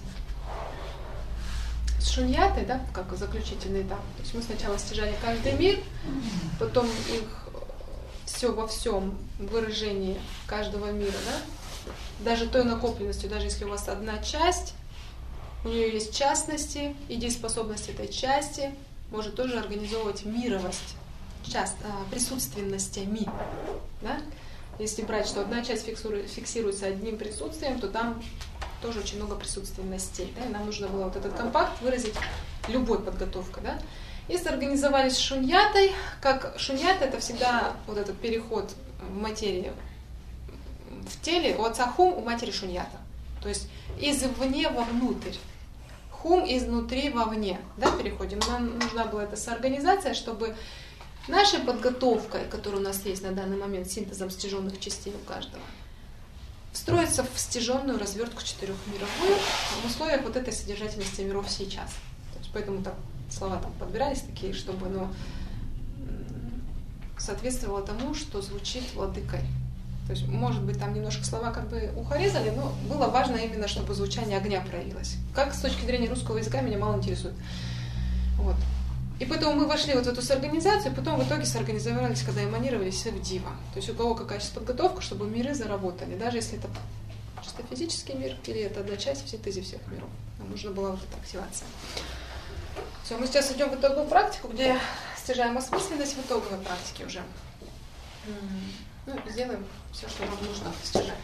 с шуньятой, да, как заключительный этап. То есть мы сначала стяжали каждый мир, потом их все во всем выражении каждого мира, да? Даже той накопленностью, даже если у вас одна часть, у нее есть частности, и дееспособность этой части может тоже организовывать мировость, присутственностями. Да? Если брать, что одна часть фиксируется одним присутствием, то там тоже очень много присутственностей. Да? И нам нужно было вот этот компакт выразить любой подготовкой. Да? И сорганизовались с шуньятой. Как шуньята — это всегда вот этот переход в материи в теле. У отца хум, у матери шуньята. То есть извне вовнутрь. Хум изнутри вовне. Да, переходим. Нам нужна была эта соорганизация, чтобы нашей подготовкой, которая у нас есть на данный момент, синтезом стяженных частей у каждого, встроиться в стяженную развертку четырехмировую в условиях вот этой содержательности миров сейчас. То есть поэтому так слова там подбирались такие, чтобы оно соответствовало тому, что звучит владыкой. То есть, может быть, там немножко слова как бы ухорезали, но было важно именно, чтобы звучание огня проявилось. Как с точки зрения русского языка меня мало интересует. Вот. И поэтому мы вошли вот в эту соорганизацию, и потом в итоге соорганизовались, когда эманировались в дива. То есть у кого какая сейчас подготовка, чтобы миры заработали, даже если это чисто физический мир, или это одна часть в синтезе всех миров. Нам нужна была вот эта активация. Все, мы сейчас идем в итоговую практику, где стяжаем осмысленность в итоговой практике уже. Ну, сделаем все, что нам нужно стяжать.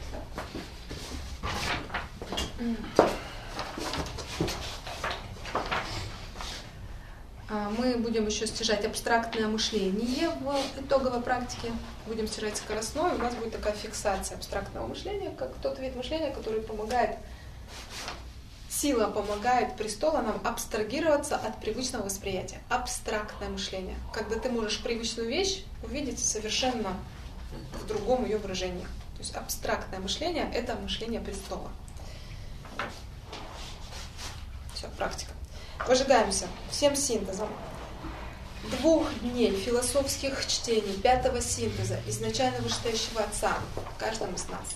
Да? Мы будем еще стяжать абстрактное мышление в итоговой практике. Будем стяжать скоростное. У нас будет такая фиксация абстрактного мышления, как тот вид мышления, который помогает, сила помогает престола нам абстрагироваться от привычного восприятия. Абстрактное мышление. Когда ты можешь привычную вещь увидеть совершенно в другом ее выражении. То есть абстрактное мышление — это мышление престола. Все, практика. Выжигаемся всем синтезом 2 дней философских чтений 5-го синтеза изначально вышестоящего Отца в каждом из нас.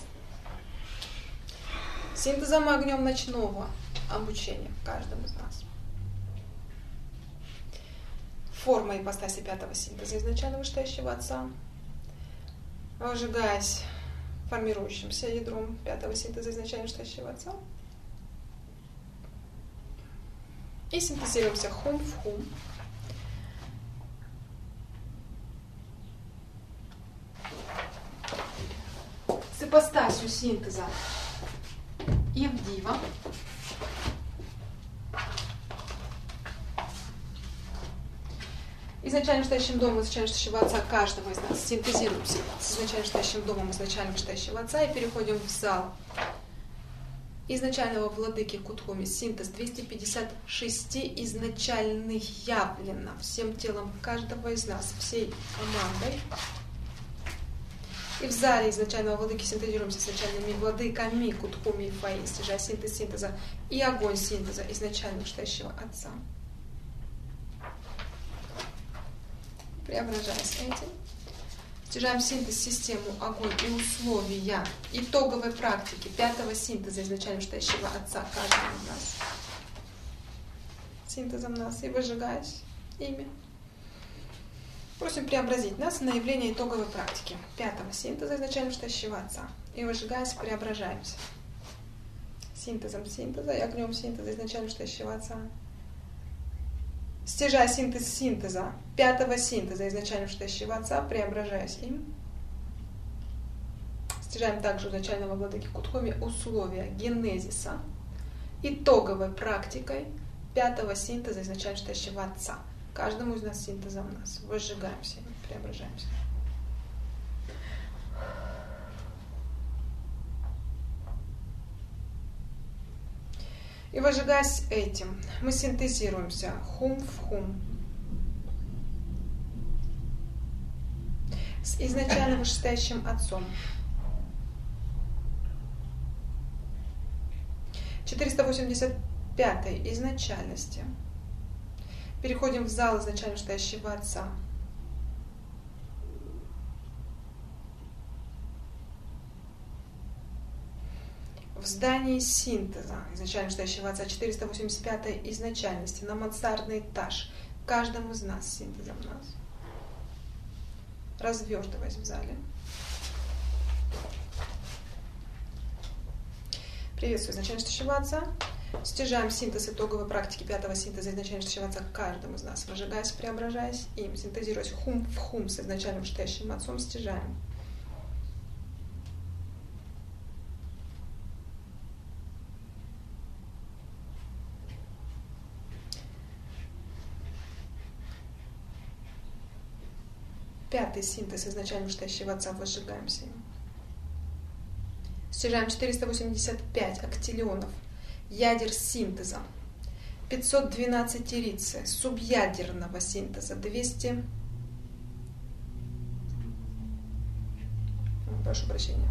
Синтезом и огнем ночного обучения в каждом из нас. Форма ипостаси 5-го синтеза изначально вышестоящего Отца, выжигаясь формирующимся ядром 5-го синтеза изначально вышестоящего Отца. И синтезируемся хум в хум. С ипостасью синтеза и в дива. Изначально вышестоящим домом изначально вышестоящего Отца каждого из нас синтезируемся с изначально вышестоящим домом изначально вышестоящего Отца и переходим в зал изначального владыки Кутхуми. Синтез 256 изначальных явлено всем телом каждого из нас, всей командой. И в зале изначального владыки синтезируемся с начальными владыками Кутхуми и Фаи, стяжая синтез синтеза и огонь синтеза изначально вышестоящего Отца. Преображаясь этим, стяжаем синтез, систему, огонь и условия итоговой практики 5-го синтеза изначально вышестоящего Отца каждого из нас. Синтезом нас и выжигаясь ими. Просим преобразить нас на явление итоговой практики 5-го синтеза изначально вышестоящего Отца. И выжигаясь, преображаемся. Синтезом синтеза и огнем синтеза изначально вышестоящего Отца. Стяжая синтез синтеза 5-го синтеза изначально вышестоящего Отца, преображаясь им. Стяжаем также у начального владыки Кутхуми условия генезиса итоговой практикой 5-го синтеза изначально вышестоящего Отца. Каждому из нас синтезом нас. Выжигаемся, преображаемся. И выжигаясь этим, мы синтезируемся хум в хум с изначально вышестоящим Отцом. 485-й изначальности. Переходим в зал изначально вышестоящего Отца. в здании синтеза изначально настоящего Отца 485 изначальности на мансардный этаж каждому из нас, синтезом нас, развертываясь в зале. Приветствую изначально настоящего Отца. Стяжаем синтез итоговой практики пятого синтеза изначально настоящего Отца каждому из нас, выжигаясь, преображаясь им, синтезируясь хум в хум с изначальным настоящим Отцом, стяжаем. Пятый синтез изначально настоящего Отца, выжигаемся им. Стяжаем 485 актилионов, ядер синтеза, 512 ирицы, субъядерного синтеза, 200... Прошу прощения.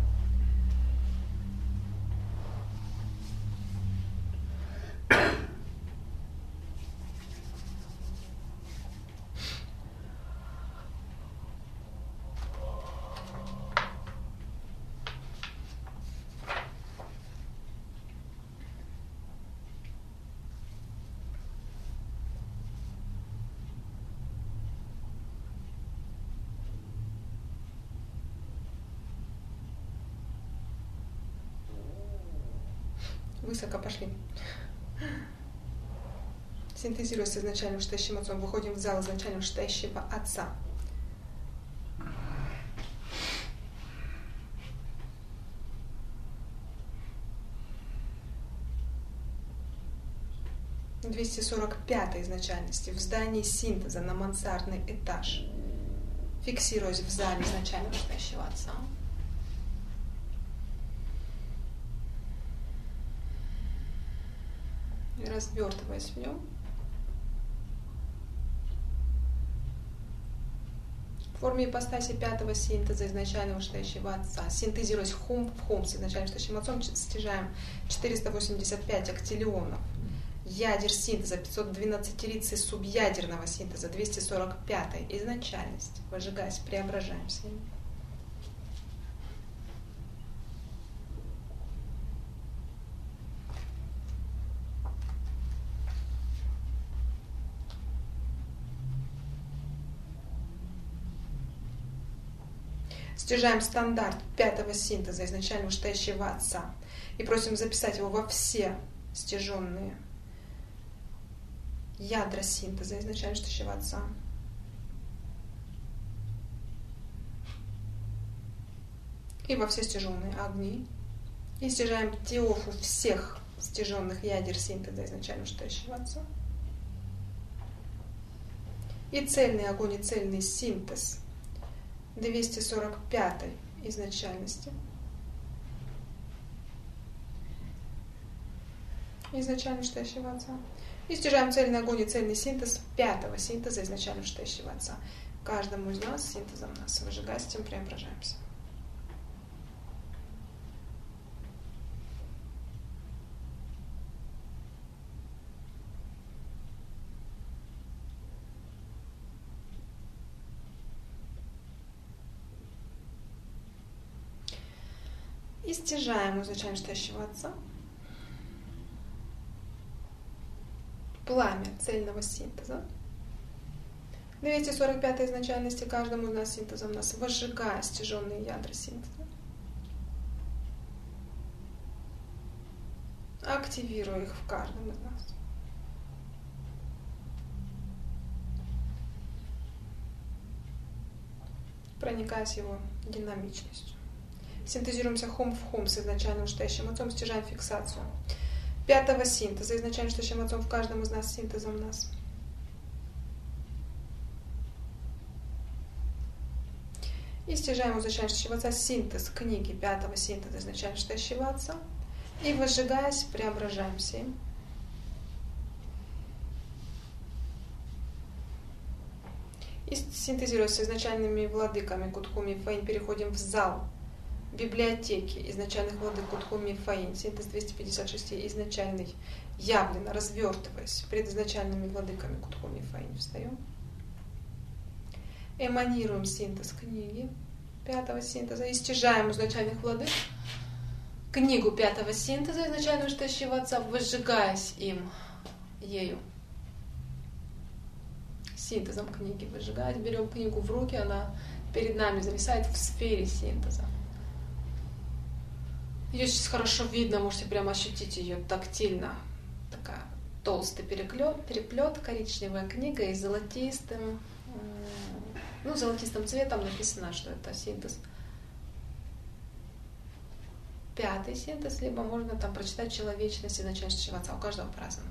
Высоко пошли. Синтезируясь с изначальным настоящим Отцом, выходим в зал изначально настоящего Отца. В 245 изначальности в здании синтеза на мансардный этаж, фиксируясь в зале изначально настоящего Отца. И развертываясь в нем, в форме ипостаси пятого синтеза изначального настоящего Отца, синтезируясь хум в хум с изначальным настоящим Отцом, стяжаем 485 актилионов, ядер синтеза, 512 ирицы субъядерного синтеза, 245 изначальность, выжигаясь, преображаемся. Стяжаем стандарт пятого синтеза изначально настоящего Отца и просим записать его во все стяженные ядра синтеза изначально настоящего Отца. И во все стяженные огни. И стяжаем теофу всех стяженных ядер синтеза изначально настоящего Отца. И цельный огонь, и цельный синтез 245 изначальности. Изначально настоящего Отца. И стяжаем цельный огонь и цельный синтез пятого синтеза изначально настоящего Отца. Каждому из нас синтезом нас, выжигая, с тем преображаемся. И стяжаем изначально настоящего Отца пламя цельного синтеза. 245 изначальности каждому из нас синтезом нас, выжигая стяженные ядра синтеза. Активируя их в каждом из нас. Проникаясь его динамичностью. Синтезируемся хум в хум с изначальным настоящим Отцом, стяжаем фиксацию пятого синтеза изначально настоящим Отцом в каждом из нас, синтезом нас. И стяжаем изначально настоящего Отца синтез книги пятого синтеза изначально настоящего Отца. И выжигаясь, преображаемся им. И синтезируясь с изначальными владыками Кутхуми Фаин, переходим в зал библиотеки изначальных владык Кутхуми Фаин, синтез 256 изначальный, явленно развертываясь пред изначальными владыками Кутхуми Фаин. Встаем. Эманируем синтез книги пятого синтеза и стяжаем изначальных владык книгу пятого синтеза изначально вышестоящего отца, выжигаясь ею. Синтезом книги выжигать. Берем книгу в руки, она перед нами зависает в сфере синтеза. Ее сейчас хорошо видно, можете прямо ощутить ее тактильно. Такая толстый переплет, коричневая книга и золотистым цветом написано, что это синтез. Пятый синтез, либо можно там прочитать человечность изначального отца, у каждого по-разному.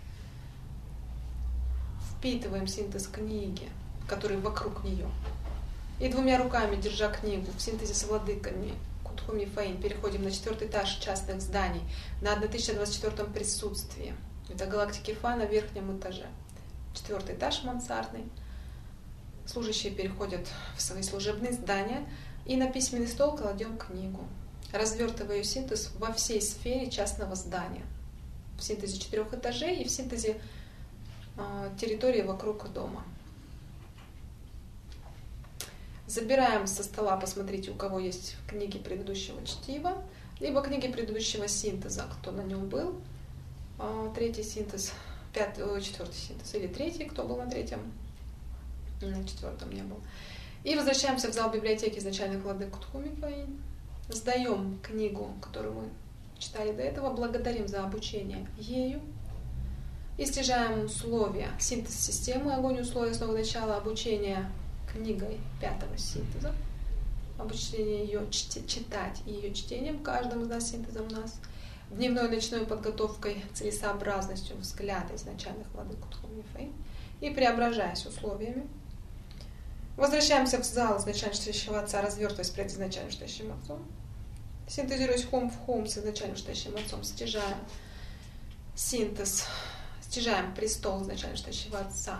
Впитываем синтез книги, который вокруг нее. И двумя руками, держа книгу в синтезе с владыками Кутхуми Фаин, переходим на 4-й этаж частных зданий, на 1024-м присутствии. Это галактики Фа на верхнем этаже. 4-й этаж мансардный. Служащие переходят в свои служебные здания и на письменный стол кладем книгу. Развертываю синтез во всей сфере частного здания. В синтезе 4 этажей и в синтезе территории вокруг дома. Забираем со стола, посмотрите, у кого есть книги предыдущего чтива, либо книги предыдущего синтеза, кто на нем был. 3-й синтез, 4-й синтез, или 3-й, кто был на 3-м, на 4-м не был. И возвращаемся в зал библиотеки изначальных владык Кутхуми Фаин. Сдаем книгу, которую мы читали до этого, благодарим за обучение ею. И стяжаем условия, синтез системы, огонь условия, основы начала обучения книгой 5-го синтеза, обучение ее читать и ее чтением, каждым из нас синтезом нас, дневной и ночной подготовкой, целесообразностью взгляда изначальных владык Кутхуми Фаин и преображаясь условиями. Возвращаемся в зал изначально стоящего отца, развертываясь перед изначально стоящим отцом. Синтезируясь хом в хом с изначально стоящим отцом, стяжаем синтез, стяжаем престол изначально стоящего отца.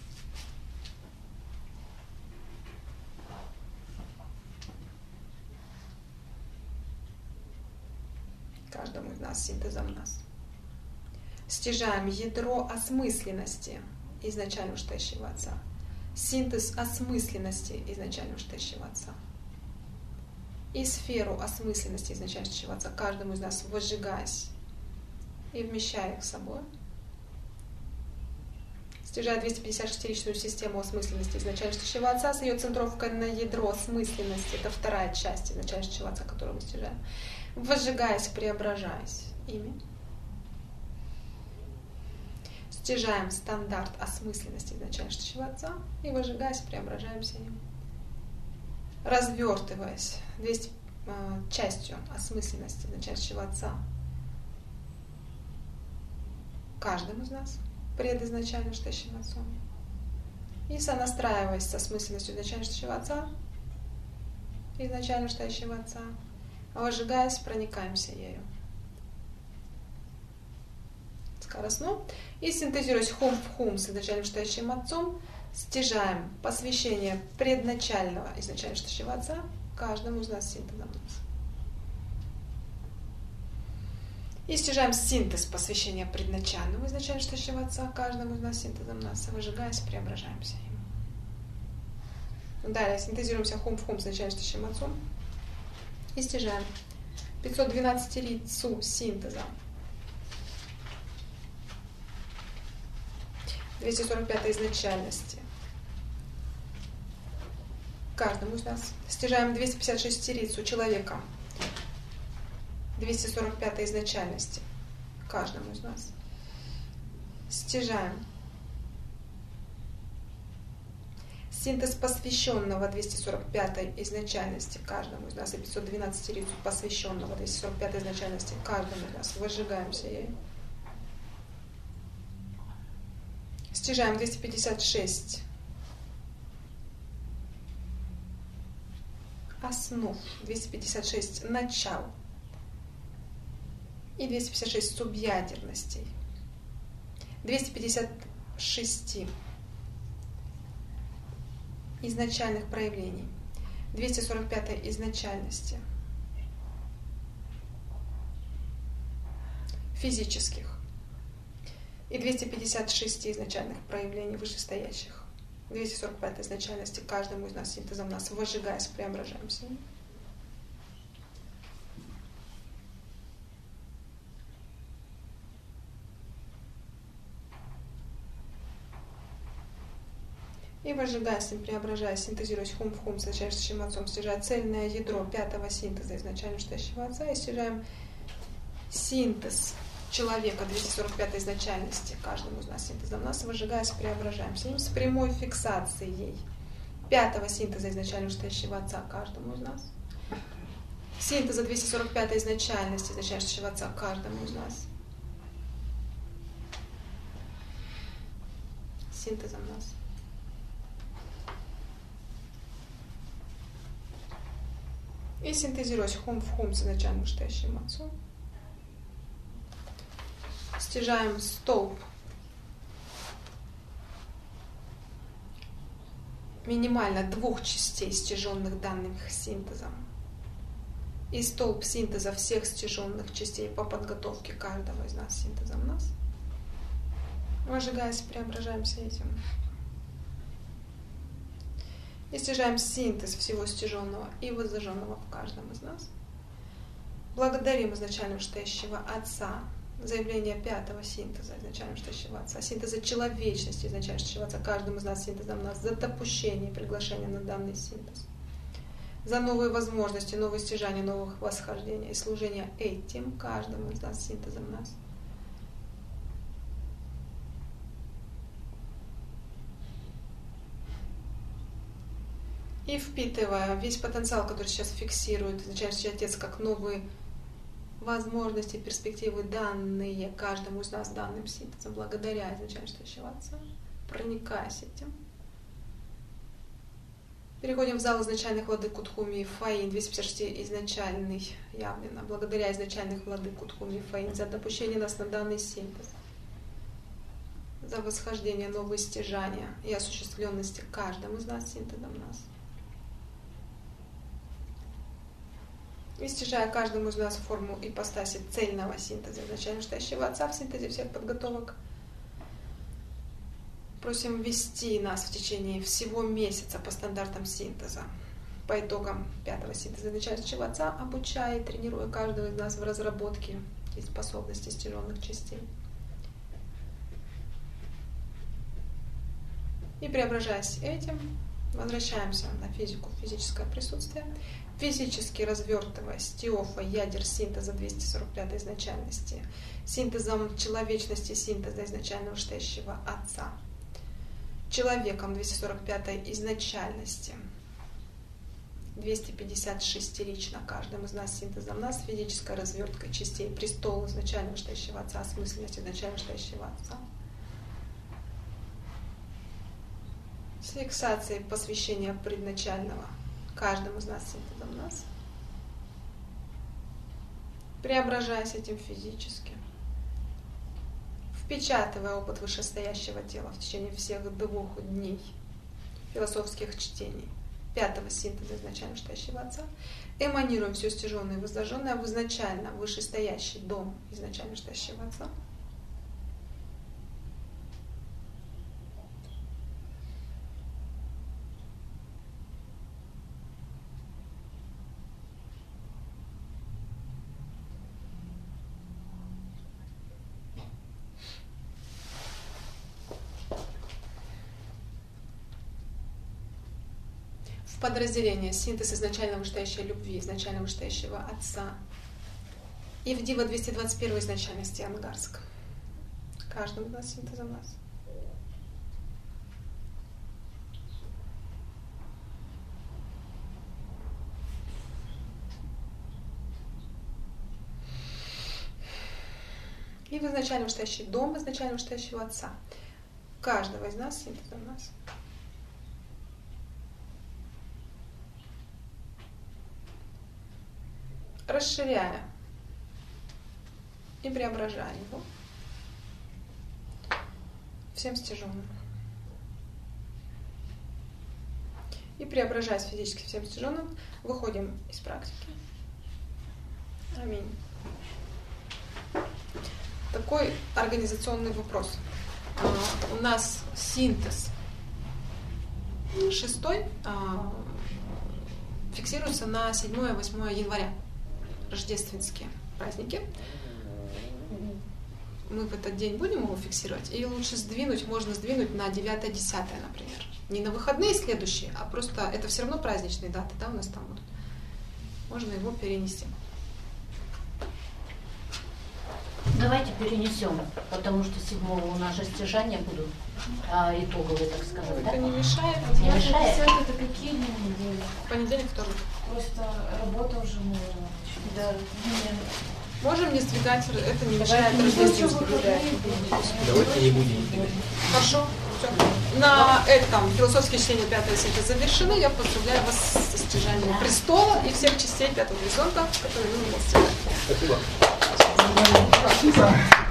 Каждому из нас синтезом нас. Стяжаем ядро осмысленности изначально стоящего отца. Синтез осмысленности изначально стоящего отца. И сферу осмысленности изначально стоящего отца, каждому из нас возжигаясь и вмещая их в собой. Стяжая 256-личную систему осмысленности изначально стоящего отца с ее центровкой на ядро осмысленности. Это 2-я часть изначально стоящего отца, которую мы стяжаем. Возжигаясь, преображаясь ими. Стяжаем стандарт осмысленности изначально стоящего отца и, возжигаясь, преображаемся им. Развертываясь частью осмысленности изначально стоящего отца каждому из нас предизначально стоящим отцом. И сонастраиваясь с осмысленностью изначально стоящего отца, изначально стоящего отца, возжигаясь, проникаемся ею. Скоростно. И синтезируясь хум в хум с изначально стоящим отцом, стяжаем посвящение предначального изначально стоящего отца каждому из нас синтезом нас. И стяжаем синтез посвящения предначального изначально стоящего отца каждому из нас синтезом нас, выжигаясь, преображаемся им. Далее синтезируемся хум в хум с изначально стоящим отцом и стяжаем 512-рицу синтеза. 245 изначальности. Каждому из нас. Стяжаем 256-рицу человека. 245 изначальности. Каждому из нас. Стяжаем синтез посвященного 245 изначальности каждому из нас и 512-рицу посвященного 245 изначальности каждому из нас. Выжигаемся ею. Стяжаем 256 основ, 256 начал и 256 субъядерностей, 256 изначальных проявлений, 245 изначальности физических и 256 изначальных проявлений вышестоящих, 245 изначальности каждому из нас синтезом нас, выжигаясь, преображаемся. И выжигая с ним, преображая, синтезируясь хум в хум, сочащим отцом, стяжая цельное ядро пятого синтеза изначально вышестоящего отца и стяжаем синтез человека 245 изначальности, каждому из нас синтезом нас, выжигаясь, преображаемся им с прямой фиксацией пятого синтеза изначально вышестоящего отца каждому из нас, синтеза 245 изначальности изначально вышестоящего отца каждому из нас, синтезом нас. И синтезируясь хум в хум с изначально вышестоящим отцом, стяжаем столб минимально двух частей, стяженных данным синтезом, и столб синтеза всех стяженных частей по подготовке каждого из нас синтезом нас. Выжигаясь, преображаемся этим. И стяжаем синтез всего стяженного и воззаженного в каждом из нас. Благодарим изначально вышестоящего Отца за явление пятого синтеза изначально вышестоящего Отца, синтеза человечности изначально вышестоящего Отца, каждому из нас синтезом нас, за допущение и приглашение на данный синтез, за новые возможности, новые стяжания, новых восхождений и служение этим каждому из нас синтезом нас. И впитывая весь потенциал, который сейчас фиксирует изначальный Отец, как новые возможности, перспективы, данные каждому из нас данным синтезом, благодаря изначально вышестоящего Отца, проникаясь этим. Переходим в зал изначальных владык Кутхуми и Фаин, 256 изначальный явлено, благодаря изначальных владык Кутхуми и Фаин за допущение нас на данный синтез, за восхождение, новые стяжания и осуществленности каждому из нас синтезом нас. И стяжая каждому из нас форму ипостаси цельного синтеза изначально вышестоящего Отца в синтезе всех подготовок, просим ввести нас в течение всего месяца по стандартам синтеза, по итогам пятого синтеза изначально вышестоящего Отца, обучая и тренируя каждого из нас в разработке и способности стяженных частей. И преображаясь этим, возвращаемся на физику, физическое присутствие, физически развертывая стиофа ядер синтеза 245 изначальности, синтезом человечности синтеза изначально вышестоящего Отца, человеком 245 изначальности, 256 лично каждым из нас синтезом нас, физической разверткой частей престола изначально вышестоящего Отца, осмысленности изначально вышестоящего Отца, с фиксацией посвящения предначального каждому из нас синтезом нас, преображаясь этим физически, впечатывая опыт вышестоящего тела в течение всех 2 дней философских чтений пятого синтеза изначально вышестоящего Отца, эманируем все стяженное и воззаженное в изначально вышестоящий дом изначально вышестоящего Отца. Подразделение синтез изначально вышестоящей любви, изначально вышестоящего Отца. И в Дива 221 изначальности Ангарск. Каждому из нас синтезом нас. И в изначально вышестоящий дом изначально вышестоящего Отца. Каждого из нас синтезом нас. Расширяя и преображая его всем стяженным. И преображаясь физически всем стяженным, выходим из практики. Аминь. Такой организационный вопрос. У нас синтез 6 фиксируется на 7-8 января. Рождественские праздники. Мы в этот день будем его фиксировать? Или лучше сдвинуть, можно сдвинуть на 9-10, например. Не на выходные следующие, а просто это все равно праздничные даты, да, у нас там будут. Можно его перенести. Давайте перенесем, потому что 7-го у нас же стяжания будут, итоговые, так сказать, Это да? не мешает. Не мешает? Это какие дни недели? Понедельник, вторник. Просто работа уже можно. Да. Можем не сдвигать, это не мешает Давайте не рождественским. Давайте не будем сдвигать. Хорошо. Всё. На этом философские чтения 5-й сети завершены. Я поздравляю вас со стяжанием престола и всех частей 5-го горизонта, которые вы у нас стяжаете. Спасибо. Спасибо.